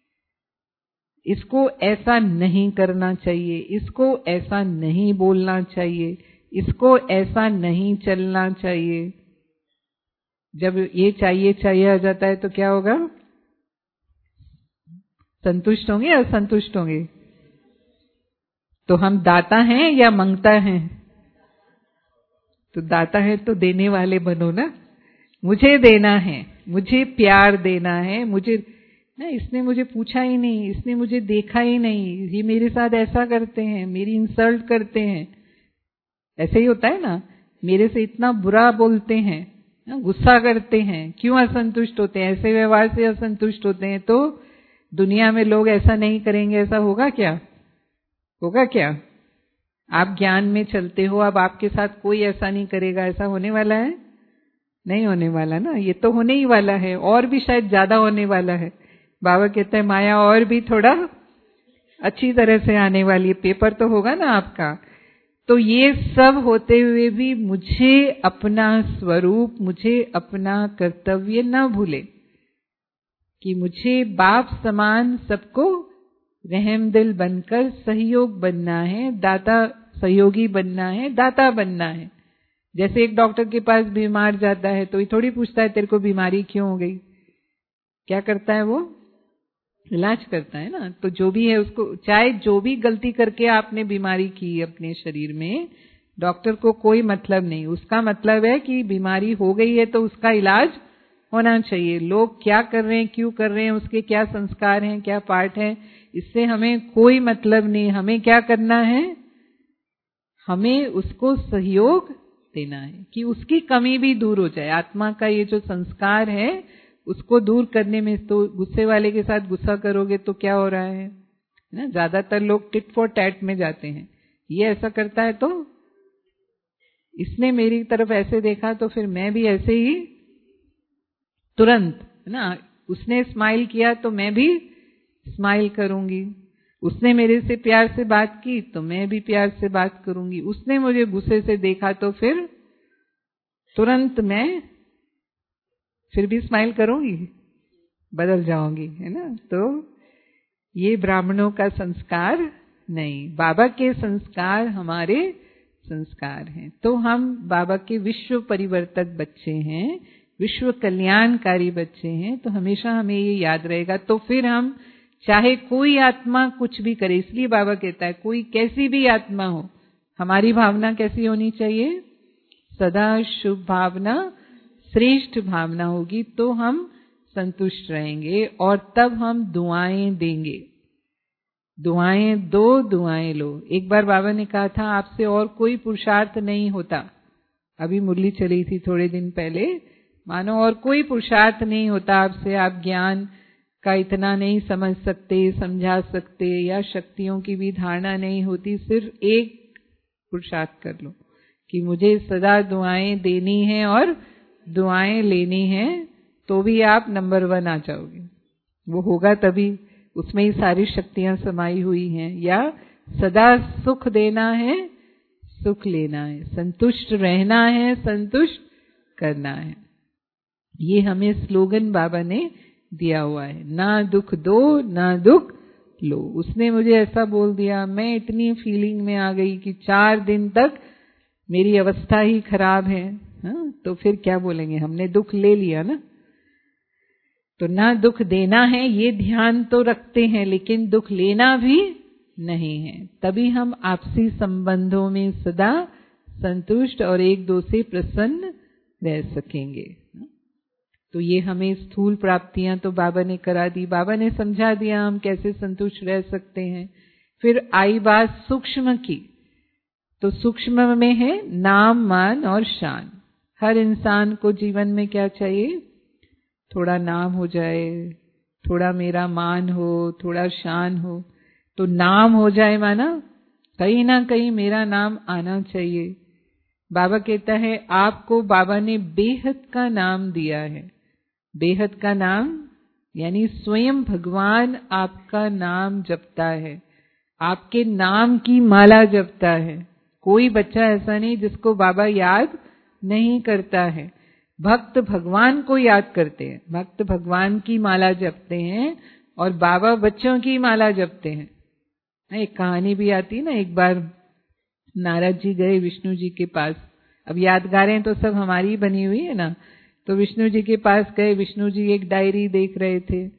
Speaker 2: इसको ऐसा नहीं करना चाहिए, इसको ऐसा नहीं बोलना चाहिए, इसको ऐसा नहीं चलना चाहिए। जब ये चाहिए आ जाता है तो क्या होगा? संतुष्ट होंगे या असंतुष्ट होंगे? तो हम दाता हैं या मंगता हैं? तो दाता है तो देने वाले बनो ना। मुझे देना है, मुझे प्यार देना है, मुझे ना, इसने मुझे पूछा ही नहीं, इसने मुझे देखा ही नहीं, ये मेरे साथ ऐसा करते हैं, मेरी इंसल्ट करते हैं। ऐसे ही होता है ना, मेरे से इतना बुरा बोलते हैं, गुस्सा करते हैं, क्यों असंतुष्ट होते हैं? ऐसे व्यवहार से असंतुष्ट होते हैं। तो दुनिया में लोग ऐसा नहीं करेंगे, ऐसा होगा क्या? होगा क्या? आप ज्ञान में चलते हो, अब आपके साथ कोई ऐसा नहीं करेगा, ऐसा होने वाला है? नहीं होने वाला ना। ये तो होने ही वाला है, और भी शायद ज्यादा होने वाला है। बाबा कहते हैं माया और भी थोड़ा अच्छी तरह से आने वाली है, पेपर तो होगा ना आपका। तो ये सब होते हुए भी मुझे अपना स्वरूप, मुझे अपना कर्तव्य न भूले कि मुझे बाप समान सबको रहमदिल बनकर सहयोग बनना है, दाता सहयोगी बनना है, दाता बनना है। जैसे एक डॉक्टर के पास बीमार जाता है तो ये थोड़ी पूछता है तेरे को बीमारी क्यों हो गई, क्या करता है वो? इलाज करता है ना। तो जो भी है उसको, चाहे जो भी गलती करके आपने बीमारी की अपने शरीर में, डॉक्टर को कोई मतलब नहीं। उसका मतलब है कि बीमारी हो गई है तो उसका इलाज होना चाहिए। लोग क्या कर रहे हैं, क्यों कर रहे हैं, उसके क्या संस्कार हैं, क्या पाठ है, इससे हमें कोई मतलब नहीं। हमें क्या करना है? हमें उसको सहयोग देना है कि उसकी कमी भी दूर हो जाए। आत्मा का ये जो संस्कार है उसको दूर करने में, तो गुस्से वाले के साथ गुस्सा करोगे तो क्या हो रहा है ना, ज्यादातर लोग टिट फॉर टैट में जाते हैं। ये ऐसा करता है तो इसने मेरी तरफ ऐसे देखा तो फिर मैं भी ऐसे ही तुरंत ना, उसने स्माइल किया तो मैं भी स्माइल करूंगी, उसने मेरे से प्यार से बात की तो मैं भी प्यार से बात करूंगी, उसने मुझे गुस्से से देखा तो फिर तुरंत मैं फिर भी स्माइल करूंगी, बदल जाऊंगी, है ना। तो ये ब्राह्मणों का संस्कार नहीं, बाबा के संस्कार हमारे संस्कार हैं। तो हम बाबा के विश्व परिवर्तक बच्चे हैं, विश्व कल्याणकारी बच्चे हैं, तो हमेशा हमें ये याद रहेगा। तो फिर हम चाहे कोई आत्मा कुछ भी करे, इसलिए बाबा कहता है कोई कैसी भी आत्मा हो, हमारी भावना कैसी होनी चाहिए, सदा शुभ भावना, श्रेष्ठ भावना होगी तो हम संतुष्ट रहेंगे और तब हम दुआएं देंगे। दुआएं दो, दुआएं लो। एक बार बाबा ने कहा था आपसे और कोई पुरुषार्थ नहीं होता, अभी मुरली चली थी थोड़े दिन पहले, मानो और कोई पुरुषार्थ नहीं होता आपसे, आप ज्ञान का इतना नहीं समझ सकते, समझा सकते, या शक्तियों की भी धारणा नहीं होती, सिर्फ एक पुरुषार्थ कर लो कि मुझे सदा दुआएं देनी है और दुआएं लेनी है, तो भी आप नंबर 1 आ जाओगे। वो होगा तभी, उसमें ही सारी शक्तियां समाई हुई हैं। या सदा सुख देना है, सुख लेना है, संतुष्ट रहना है, संतुष्ट करना है। ये हमें स्लोगन बाबा ने दिया हुआ है, ना दुख दो ना दुख लो। उसने मुझे ऐसा बोल दिया, मैं इतनी फीलिंग में आ गई कि 4 दिन तक मेरी अवस्था ही खराब है। हाँ, तो फिर क्या बोलेंगे, हमने दुख ले लिया ना। तो ना दुख देना है ये ध्यान तो रखते हैं, लेकिन दुख लेना भी नहीं है, तभी हम आपसी संबंधों में सदा संतुष्ट और एक दो से प्रसन्न रह सकेंगे। तो ये हमें स्थूल प्राप्तियां तो बाबा ने करा दी, बाबा ने समझा दिया हम कैसे संतुष्ट रह सकते हैं। फिर आई बात सूक्ष्म की, तो सूक्ष्म में है नाम, मान और शान। हर इंसान को जीवन में क्या चाहिए, थोड़ा नाम हो जाए, थोड़ा मेरा मान हो, थोड़ा शान हो। तो नाम हो जाए, माना कहीं ना कहीं मेरा नाम आना चाहिए। बाबा कहता है आपको बाबा ने बेहद का नाम दिया है। बेहद का नाम यानी स्वयं भगवान आपका नाम जपता है, आपके नाम की माला जपता है। कोई बच्चा ऐसा नहीं जिसको बाबा याद नहीं करता है। भक्त भगवान को याद करते हैं, भक्त भगवान की माला जपते हैं और बाबा बच्चों की माला जपते हैं। एक कहानी भी आती ना, एक बार नारद जी गए विष्णु जी के पास, अब यादगारें तो सब हमारी बनी हुई है ना। तो विष्णु जी के पास गए, विष्णु जी एक डायरी देख रहे थे,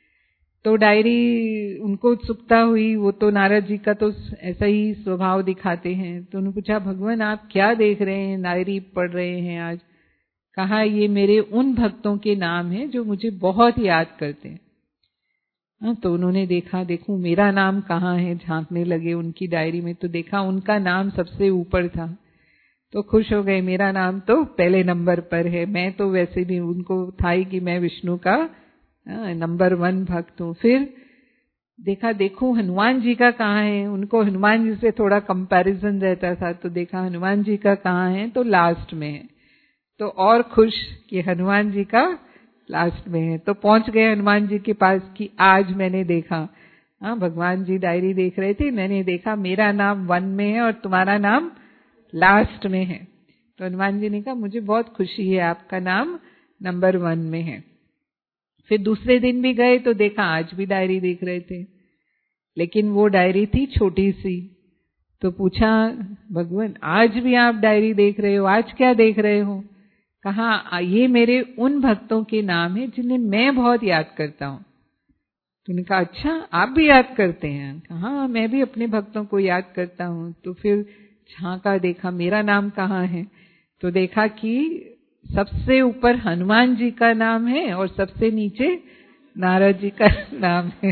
Speaker 2: तो डायरी उनको उत्सुकता हुई, वो तो नारद जी का तो ऐसा ही स्वभाव दिखाते हैं। तो उन्होंने पूछा भगवान आप क्या देख रहे हैं, डायरी पढ़ रहे हैं आज? कहा ये मेरे उन भक्तों के नाम हैं जो मुझे बहुत याद करते हैं। तो उन्होंने देखा, देखूं मेरा नाम कहाँ है, झांकने लगे उनकी डायरी में, तो देखा उनका नाम सबसे ऊपर था। तो खुश हो गए, मेरा नाम तो पहले नंबर पर है। मैं तो वैसे भी उनको था ही कि मैं विष्णु का नंबर 1 भक्त हूँ। फिर देखा, देखो हनुमान जी का कहाँ है, उनको हनुमान जी से थोड़ा कंपैरिजन रहता था, तो देखा हनुमान जी का कहाँ है, तो लास्ट में है। तो और खुश कि हनुमान जी का लास्ट में है। तो पहुंच गए हनुमान जी के पास कि आज मैंने देखा, भगवान जी डायरी देख रहे थे, मैंने देखा मेरा नाम 1 में है और तुम्हारा नाम लास्ट में है। तो हनुमान जी ने कहा मुझे बहुत खुशी है, आपका नाम नंबर 1 में है। फिर दूसरे दिन भी गए तो देखा आज भी डायरी देख रहे थे, लेकिन वो डायरी थी छोटी सी। तो पूछा भगवान आज भी आप डायरी देख रहे हो, आज क्या देख रहे हो? कहा ये मेरे उन भक्तों के नाम है जिन्हें मैं बहुत याद करता हूँ। तो उन्होंने कहा अच्छा आप भी याद करते हैं? कहा हाँ मैं भी अपने भक्तों को याद करता हूँ। तो फिर झांका, देखा मेरा नाम कहाँ है, तो देखा कि सबसे ऊपर हनुमान जी का नाम है और सबसे नीचे नारद जी का नाम है।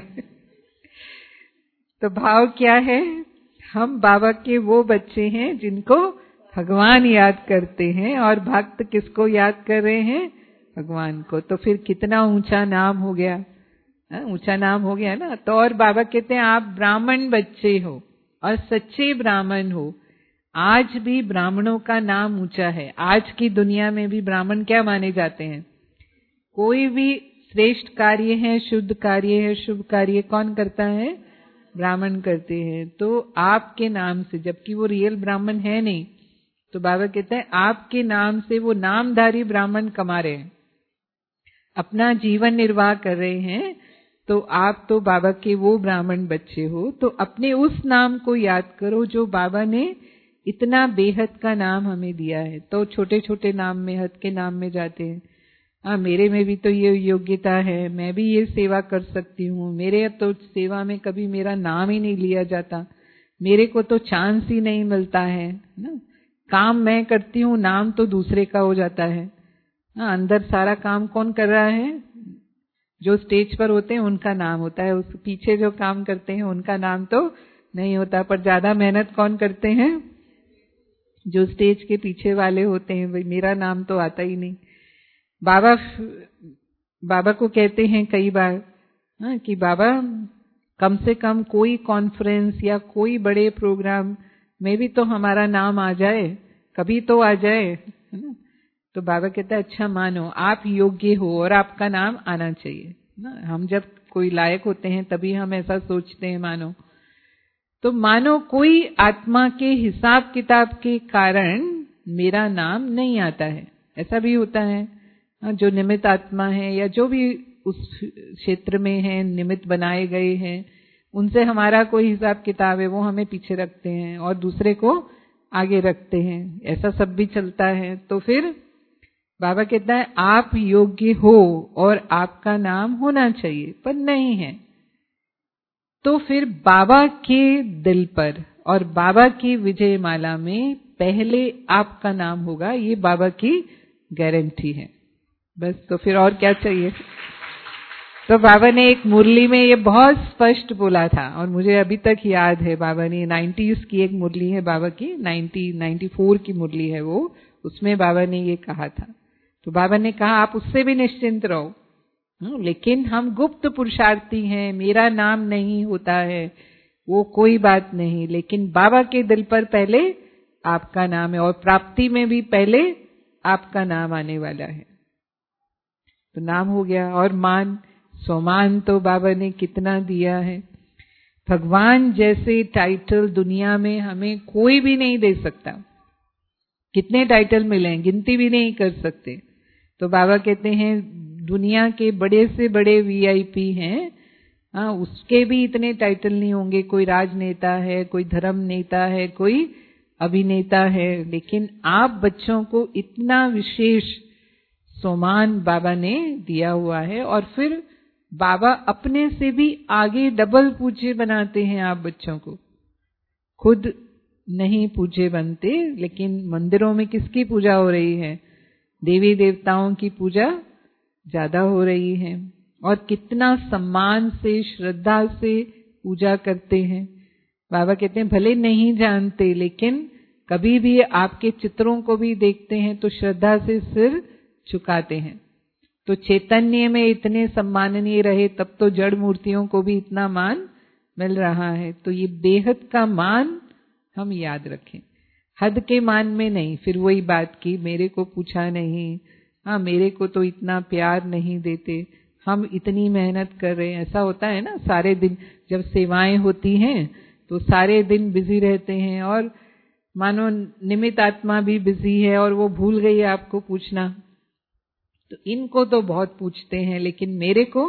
Speaker 2: तो भाव क्या है, हम बाबा के वो बच्चे हैं जिनको भगवान याद करते हैं और भक्त किसको याद कर रहे हैं? भगवान को। तो फिर कितना ऊंचा नाम हो गया, ऊंचा नाम हो गया ना। तो और बाबा कहते हैं आप ब्राह्मण बच्चे हो और सच्चे ब्राह्मण हो। आज भी ब्राह्मणों का नाम ऊंचा है। आज की दुनिया में भी ब्राह्मण क्या माने जाते हैं? कोई भी श्रेष्ठ कार्य है, शुद्ध कार्य है, शुभ कार्य कौन करता है? ब्राह्मण करते हैं। तो आपके नाम से, जबकि वो रियल ब्राह्मण है नहीं, तो बाबा कहते हैं आपके नाम से वो नामधारी ब्राह्मण कमा रहे हैं, अपना जीवन निर्वाह कर रहे हैं। तो आप तो बाबा के वो ब्राह्मण बच्चे हो। तो अपने उस नाम को याद करो जो बाबा ने इतना बेहद का नाम हमें दिया है। तो छोटे छोटे नाम में, हद के नाम में जाते हैं। हाँ, मेरे में भी तो ये योग्यता है, मैं भी ये सेवा कर सकती हूँ, मेरे तो सेवा में कभी मेरा नाम ही नहीं लिया जाता, मेरे को तो चांस ही नहीं मिलता है ना। काम मैं करती हूँ, नाम तो दूसरे का हो जाता है। हाँ, अंदर सारा काम कौन कर रहा है? जो स्टेज पर होते हैं उनका नाम होता है, उस पीछे जो काम करते हैं उनका नाम तो नहीं होता। पर ज्यादा मेहनत कौन करते हैं? जो स्टेज के पीछे वाले होते हैं। भाई मेरा नाम तो आता ही नहीं। बाबा को कहते हैं कई बार कि बाबा कम से कम कोई कॉन्फ्रेंस या कोई बड़े प्रोग्राम में भी तो हमारा नाम आ जाए, कभी तो आ जाए, है ना। तो बाबा कहता है अच्छा मानो आप योग्य हो और आपका नाम आना चाहिए ना। हम जब कोई लायक होते हैं तभी हम ऐसा सोचते हैं मानो। तो मानो कोई आत्मा के हिसाब किताब के कारण मेरा नाम नहीं आता है, ऐसा भी होता है। जो निमित्त आत्मा है या जो भी उस क्षेत्र में है, निमित्त बनाए गए हैं, उनसे हमारा कोई हिसाब किताब है, वो हमें पीछे रखते हैं और दूसरे को आगे रखते हैं। ऐसा सब भी चलता है। तो फिर बाबा कहता है आप योग्य हो और आपका नाम होना चाहिए, पर नहीं है। तो फिर बाबा के दिल पर और बाबा की विजय माला में पहले आपका नाम होगा, ये बाबा की गारंटी है। बस, तो फिर और क्या चाहिए। तो बाबा ने एक मुरली में ये बहुत स्पष्ट बोला था और मुझे अभी तक याद है। बाबा ने 90s की एक मुरली है, बाबा की 94 की मुरली है वो, उसमें बाबा ने ये कहा था। तो बाबा ने कहा आप उससे भी निश्चिंत रहो, लेकिन हम गुप्त पुरुषार्थी हैं, मेरा नाम नहीं होता है, वो कोई बात नहीं, लेकिन बाबा के दिल पर पहले आपका नाम है और प्राप्ति में भी पहले आपका नाम आने वाला है। तो नाम हो गया। और मान, सम्मान तो बाबा ने कितना दिया है। भगवान जैसे टाइटल दुनिया में हमें कोई भी नहीं दे सकता। कितने टाइटल मिले गिनती भी नहीं कर सकते। तो बाबा कहते हैं दुनिया के बड़े से बड़े वीआईपी हैं, उसके भी इतने टाइटल नहीं होंगे। कोई राजनेता है, कोई धर्म नेता है, कोई अभिनेता है, लेकिन आप बच्चों को इतना विशेष सम्मान बाबा ने दिया हुआ है। और फिर बाबा अपने से भी आगे डबल पूज्य बनाते हैं आप बच्चों को। खुद नहीं पूज्य बनते, लेकिन मंदिरों में किसकी पूजा हो रही है? देवी देवताओं की पूजा ज्यादा हो रही है। और कितना सम्मान से, श्रद्धा से पूजा करते हैं। बाबा कहते हैं भले नहीं जानते, लेकिन कभी भी आपके चित्रों को भी देखते हैं तो श्रद्धा से सिर झुकाते हैं। तो चैतन्य में इतने सम्माननीय रहे, तब तो जड़ मूर्तियों को भी इतना मान मिल रहा है। तो ये बेहद का मान हम याद रखें, हद के मान में नहीं। फिर वही बात की मेरे को पूछा नहीं, मेरे को तो इतना प्यार नहीं देते, हम इतनी मेहनत कर रहे हैं। ऐसा होता है ना, सारे दिन जब सेवाएं होती हैं तो सारे दिन बिजी रहते हैं और मानो निमित्त आत्मा भी बिजी है और वो भूल गई है आपको पूछना। तो इनको तो बहुत पूछते हैं, लेकिन मेरे को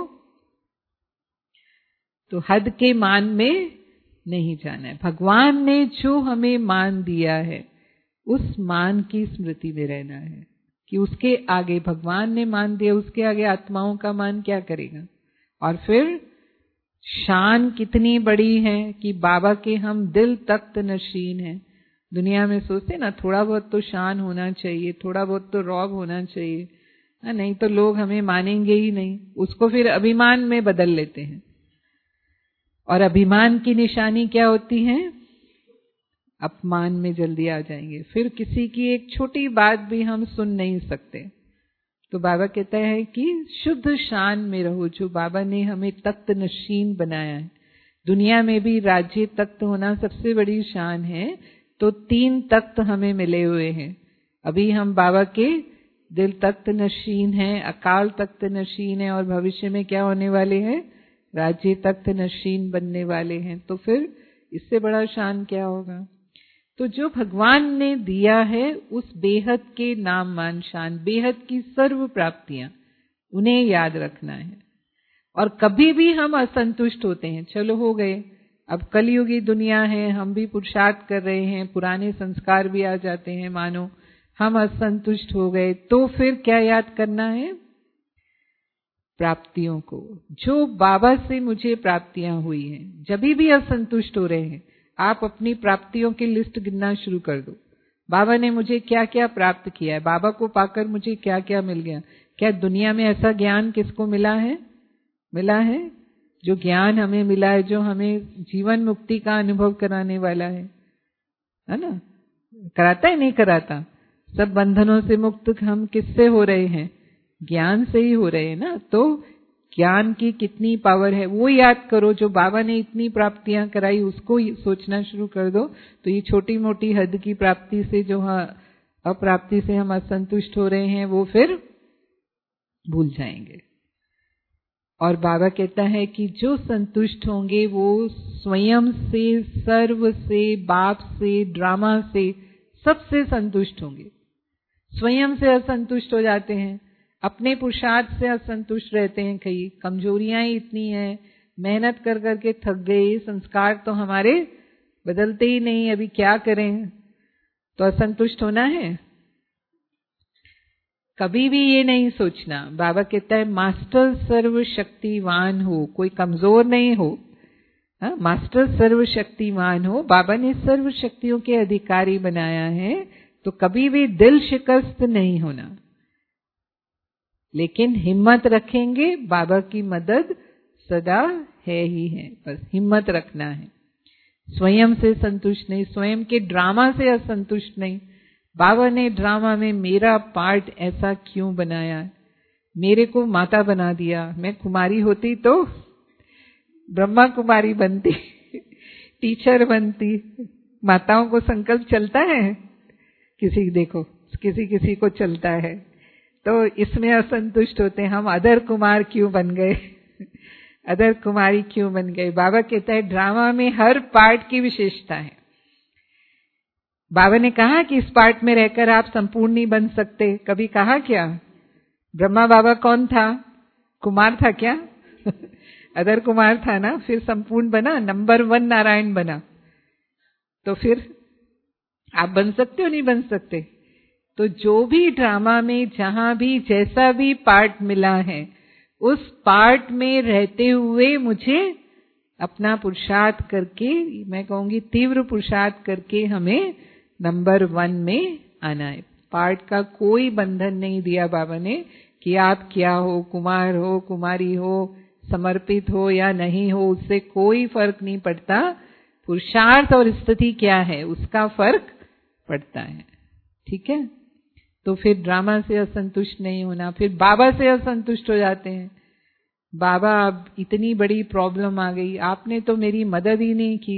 Speaker 2: तो हद के मान में नहीं जाना है। भगवान ने जो हमें मान दिया है उस मान की स्मृति में रहना है कि उसके आगे भगवान ने मान दिया, उसके आगे आत्माओं का मान क्या करेगा। और फिर शान कितनी बड़ी है कि बाबा के हम दिल तख्त नशीन हैं। दुनिया में सोचते ना थोड़ा बहुत तो शान होना चाहिए, थोड़ा बहुत तो रौब होना चाहिए, नहीं तो लोग हमें मानेंगे ही नहीं। उसको फिर अभिमान में बदल लेते हैं। और अभिमान की निशानी क्या होती है? अपमान में जल्दी आ जाएंगे, फिर किसी की एक छोटी बात भी हम सुन नहीं सकते। तो बाबा कहता है कि शुद्ध शान में रहो। जो बाबा ने हमें तख्त नशीन बनाया है, दुनिया में भी राज्य तख्त होना सबसे बड़ी शान है। तो 3 तख्त हमें मिले हुए हैं। अभी हम बाबा के दिल तख्त नशीन हैं, अकाल तख्त नशीन है, और भविष्य में क्या होने वाले हैं? राज्य तख्त नशीन बनने वाले हैं। तो फिर इससे बड़ा शान क्या होगा? तो जो भगवान ने दिया है उस बेहद के नाम मान शान, बेहद की सर्व प्राप्तियां, उन्हें याद रखना है। और कभी भी हम असंतुष्ट होते हैं, चलो हो गए, अब कलयुगी दुनिया है, हम भी पुरुषार्थ कर रहे हैं, पुराने संस्कार भी आ जाते हैं, मानो हम असंतुष्ट हो गए, तो फिर क्या याद करना है? प्राप्तियों को, जो बाबा से मुझे प्राप्तियां हुई हैं। जब भी असंतुष्ट हो रहे हैं, आप अपनी प्राप्तियों की लिस्ट गिनना शुरू कर दो। बाबा ने मुझे क्या क्या प्राप्त किया है, बाबा को पाकर मुझे क्या क्या मिल गया। क्या दुनिया में ऐसा ज्ञान किसको मिला है? जो ज्ञान हमें मिला है, जो हमें जीवन मुक्ति का अनुभव कराने वाला है ना? कराता है नहीं कराता? सब बंधनों से मुक्त हम किससे हो रहे हैं? ज्ञान से ही हो रहे हैं ना। तो ज्ञान की कितनी पावर है वो याद करो। जो बाबा ने इतनी प्राप्तियां कराई उसको सोचना शुरू कर दो, तो ये छोटी मोटी हद की प्राप्ति से, जो अप्राप्ति से हम असंतुष्ट हो रहे हैं, वो फिर भूल जाएंगे। और बाबा कहता है कि जो संतुष्ट होंगे वो स्वयं से, सर्व से, बाप से, ड्रामा से, सबसे संतुष्ट होंगे। स्वयं से असंतुष्ट हो जाते हैं, अपने पुरुषार्थ से असंतुष्ट रहते हैं, कई कमजोरियां ही इतनी हैं, मेहनत कर करके थक गए, संस्कार तो हमारे बदलते ही नहीं, अभी क्या करें? तो असंतुष्ट होना है। कभी भी ये नहीं सोचना। बाबा कहता है मास्टर सर्वशक्तिवान हो, कोई कमजोर नहीं हो, मास्टर सर्वशक्तिवान हो। बाबा ने सर्व शक्तियों के अधिकारी बनाया है, तो कभी भी दिल शिकस्त नहीं होना, लेकिन हिम्मत रखेंगे। बाबा की मदद सदा है ही है, बस हिम्मत रखना है। स्वयं से संतुष्ट नहीं, स्वयं के ड्रामा से असंतुष्ट नहीं। बाबा ने ड्रामा में मेरा पार्ट ऐसा क्यों बनाया? मेरे को माता बना दिया। मैं कुमारी होती तो ब्रह्मा कुमारी बनती, टीचर बनती। माताओं को संकल्प चलता है, किसी को चलता है, तो इसमें असंतुष्ट होते हैं। हम अदर कुमार क्यों बन गए? अदर कुमारी क्यों बन गए? बाबा कहता है ड्रामा में हर पार्ट की विशेषता है। बाबा ने कहा कि इस पार्ट में रहकर आप संपूर्ण नहीं बन सकते। कभी कहा क्या? ब्रह्मा बाबा कौन था? कुमार था क्या? अदर कुमार था ना, फिर संपूर्ण बना, नंबर 1 नारायण बना। तो फिर आप बन सकते हो, नहीं बन सकते? तो जो भी ड्रामा में, जहां भी, जैसा भी पार्ट मिला है, उस पार्ट में रहते हुए मुझे अपना पुरुषार्थ करके, मैं कहूंगी तीव्र पुरुषार्थ करके, हमें नंबर 1 में आना है। पार्ट का कोई बंधन नहीं दिया बाबा ने कि आप क्या हो, कुमार हो, कुमारी हो, समर्पित हो या नहीं हो, उससे कोई फर्क नहीं पड़ता। पुरुषार्थ और स्थिति क्या है उसका फर्क पड़ता है। ठीक है? तो फिर ड्रामा से असंतुष्ट नहीं होना। फिर बाबा से असंतुष्ट हो जाते हैं। बाबा अब इतनी बड़ी प्रॉब्लम आ गई, आपने तो मेरी मदद ही नहीं की,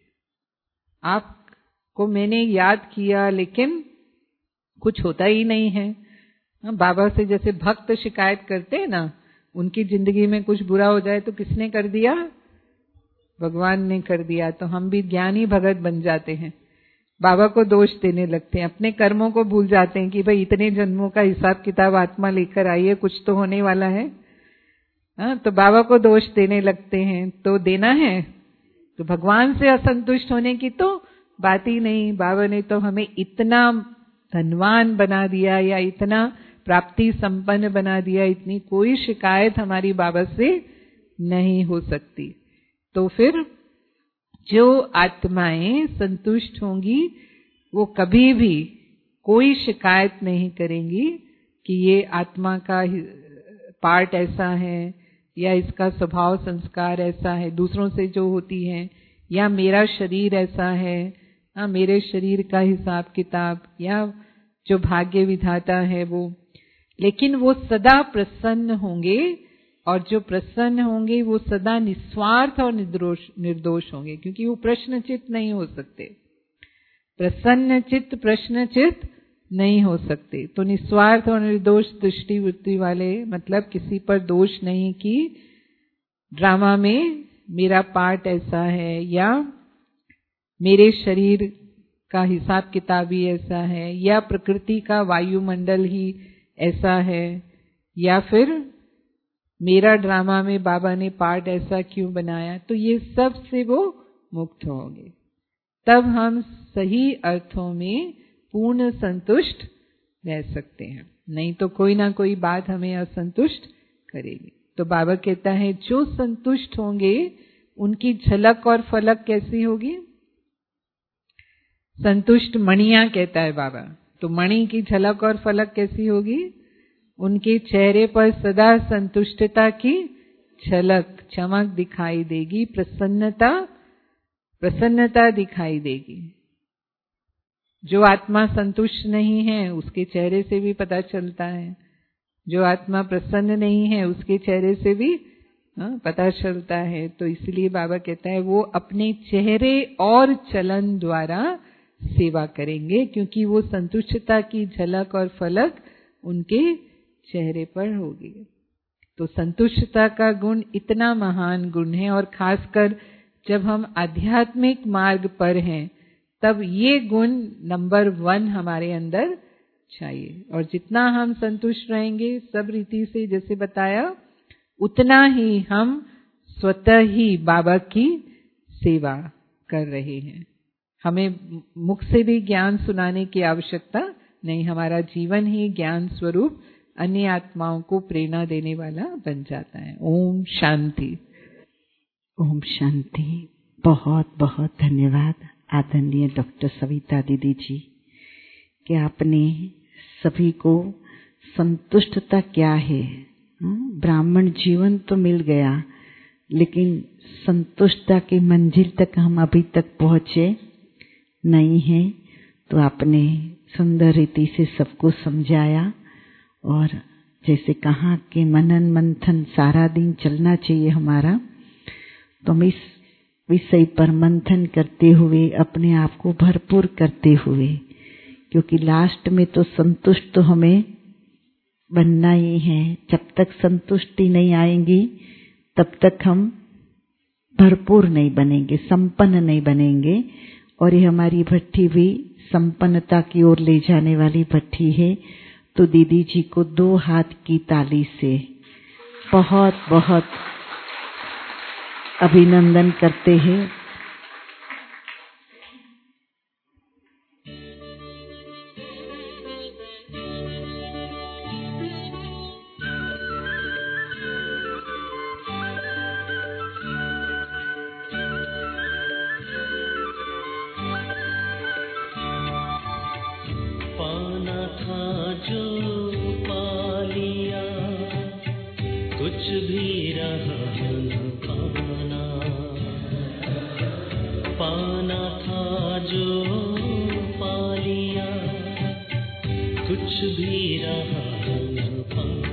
Speaker 2: आपको मैंने याद किया लेकिन कुछ होता ही नहीं है। बाबा से जैसे भक्त शिकायत करते हैं ना, उनकी जिंदगी में कुछ बुरा हो जाए तो किसने कर दिया? भगवान ने कर दिया। तो हम भी ज्ञानी भगत बन जाते हैं, बाबा को दोष देने लगते हैं, अपने कर्मों को भूल जाते हैं कि भाई इतने जन्मों का हिसाब किताब आत्मा लेकर आई है, कुछ तो होने वाला है। तो बाबा को दोष देने लगते हैं। तो देना है तो भगवान से असंतुष्ट होने की तो बात ही नहीं। बाबा ने तो हमें इतना धनवान बना दिया या इतना प्राप्ति संपन्न बना दिया, इतनी कोई शिकायत हमारी बाबा से नहीं हो सकती। तो फिर जो आत्माएं संतुष्ट होंगी वो कभी भी कोई शिकायत नहीं करेंगी कि ये आत्मा का पार्ट ऐसा है या इसका स्वभाव संस्कार ऐसा है, दूसरों से जो होती है, या मेरा शरीर ऐसा है, मेरे शरीर का हिसाब किताब या जो भाग्य विधाता है वो, लेकिन वो सदा प्रसन्न होंगे, और जो प्रसन्न होंगे वो सदा निस्वार्थ और निर्दोष होंगे, क्योंकि वो प्रश्नचित्त नहीं हो सकते। प्रसन्न चित्त प्रश्नचित्त नहीं हो सकते। तो निस्वार्थ और निर्दोष दृष्टि वृत्ति वाले, मतलब किसी पर दोष नहीं कि ड्रामा में मेरा पार्ट ऐसा है, या मेरे शरीर का हिसाब किताब ही ऐसा है, या प्रकृति का वायुमंडल ही ऐसा है, या फिर मेरा ड्रामा में बाबा ने पार्ट ऐसा क्यों बनाया। तो ये सब से वो मुक्त होंगे, तब हम सही अर्थों में पूर्ण संतुष्ट रह सकते हैं। नहीं तो कोई ना कोई बात हमें असंतुष्ट करेगी। तो बाबा कहता है जो संतुष्ट होंगे उनकी झलक और फलक कैसी होगी। संतुष्ट मणियां कहता है बाबा, तो मणि की झलक और फलक कैसी होगी। उनके चेहरे पर सदा संतुष्टता की झलक चमक दिखाई देगी, प्रसन्नता दिखाई देगी। जो आत्मा संतुष्ट नहीं है उसके चेहरे से भी पता चलता है, जो आत्मा प्रसन्न नहीं है उसके चेहरे से भी पता चलता है। तो इसलिए बाबा कहता है वो अपने चेहरे और चलन द्वारा सेवा करेंगे, क्योंकि वो संतुष्टता की झलक और फलक उनके चेहरे पर होगी। तो संतुष्टता का गुण इतना महान गुण है, और खासकर जब हम आध्यात्मिक मार्ग पर हैं तब ये गुण नंबर 1 हमारे अंदर चाहिए। और जितना हम संतुष्ट रहेंगे सब रीति से, जैसे बताया, उतना ही हम स्वतः ही बाबा की सेवा कर रहे हैं। हमें मुख से भी ज्ञान सुनाने की आवश्यकता नहीं, हमारा जीवन ही ज्ञान स्वरूप अन्य आत्माओं को प्रेरणा देने वाला बन जाता है। ओम शांति।
Speaker 1: ओम शांति। बहुत बहुत धन्यवाद आदरणीय डॉक्टर सविता दीदी जी कि आपने सभी को संतुष्टता क्या है, ब्राह्मण जीवन तो मिल गया, लेकिन संतुष्टता की मंजिल तक हम अभी तक पहुंचे नहीं हैं। तो आपने सुंदर रीति से सबको समझाया, और जैसे कहा कि मनन मंथन सारा दिन चलना चाहिए हमारा, तो हम इस विषय पर मंथन करते हुए अपने आप को भरपूर करते हुए, क्योंकि लास्ट में तो संतुष्ट तो हमें बनना ही है। जब तक संतुष्टि नहीं आएगी तब तक हम भरपूर नहीं बनेंगे, संपन्न नहीं बनेंगे। और ये हमारी भट्ठी भी संपन्नता की ओर ले जाने वाली भट्ठी है। तो दीदी जी को 2 हाथ की ताली से बहुत बहुत अभिनंदन करते हैं।
Speaker 3: पाना था जो पा लिया, कुछ भी रहा न पाना।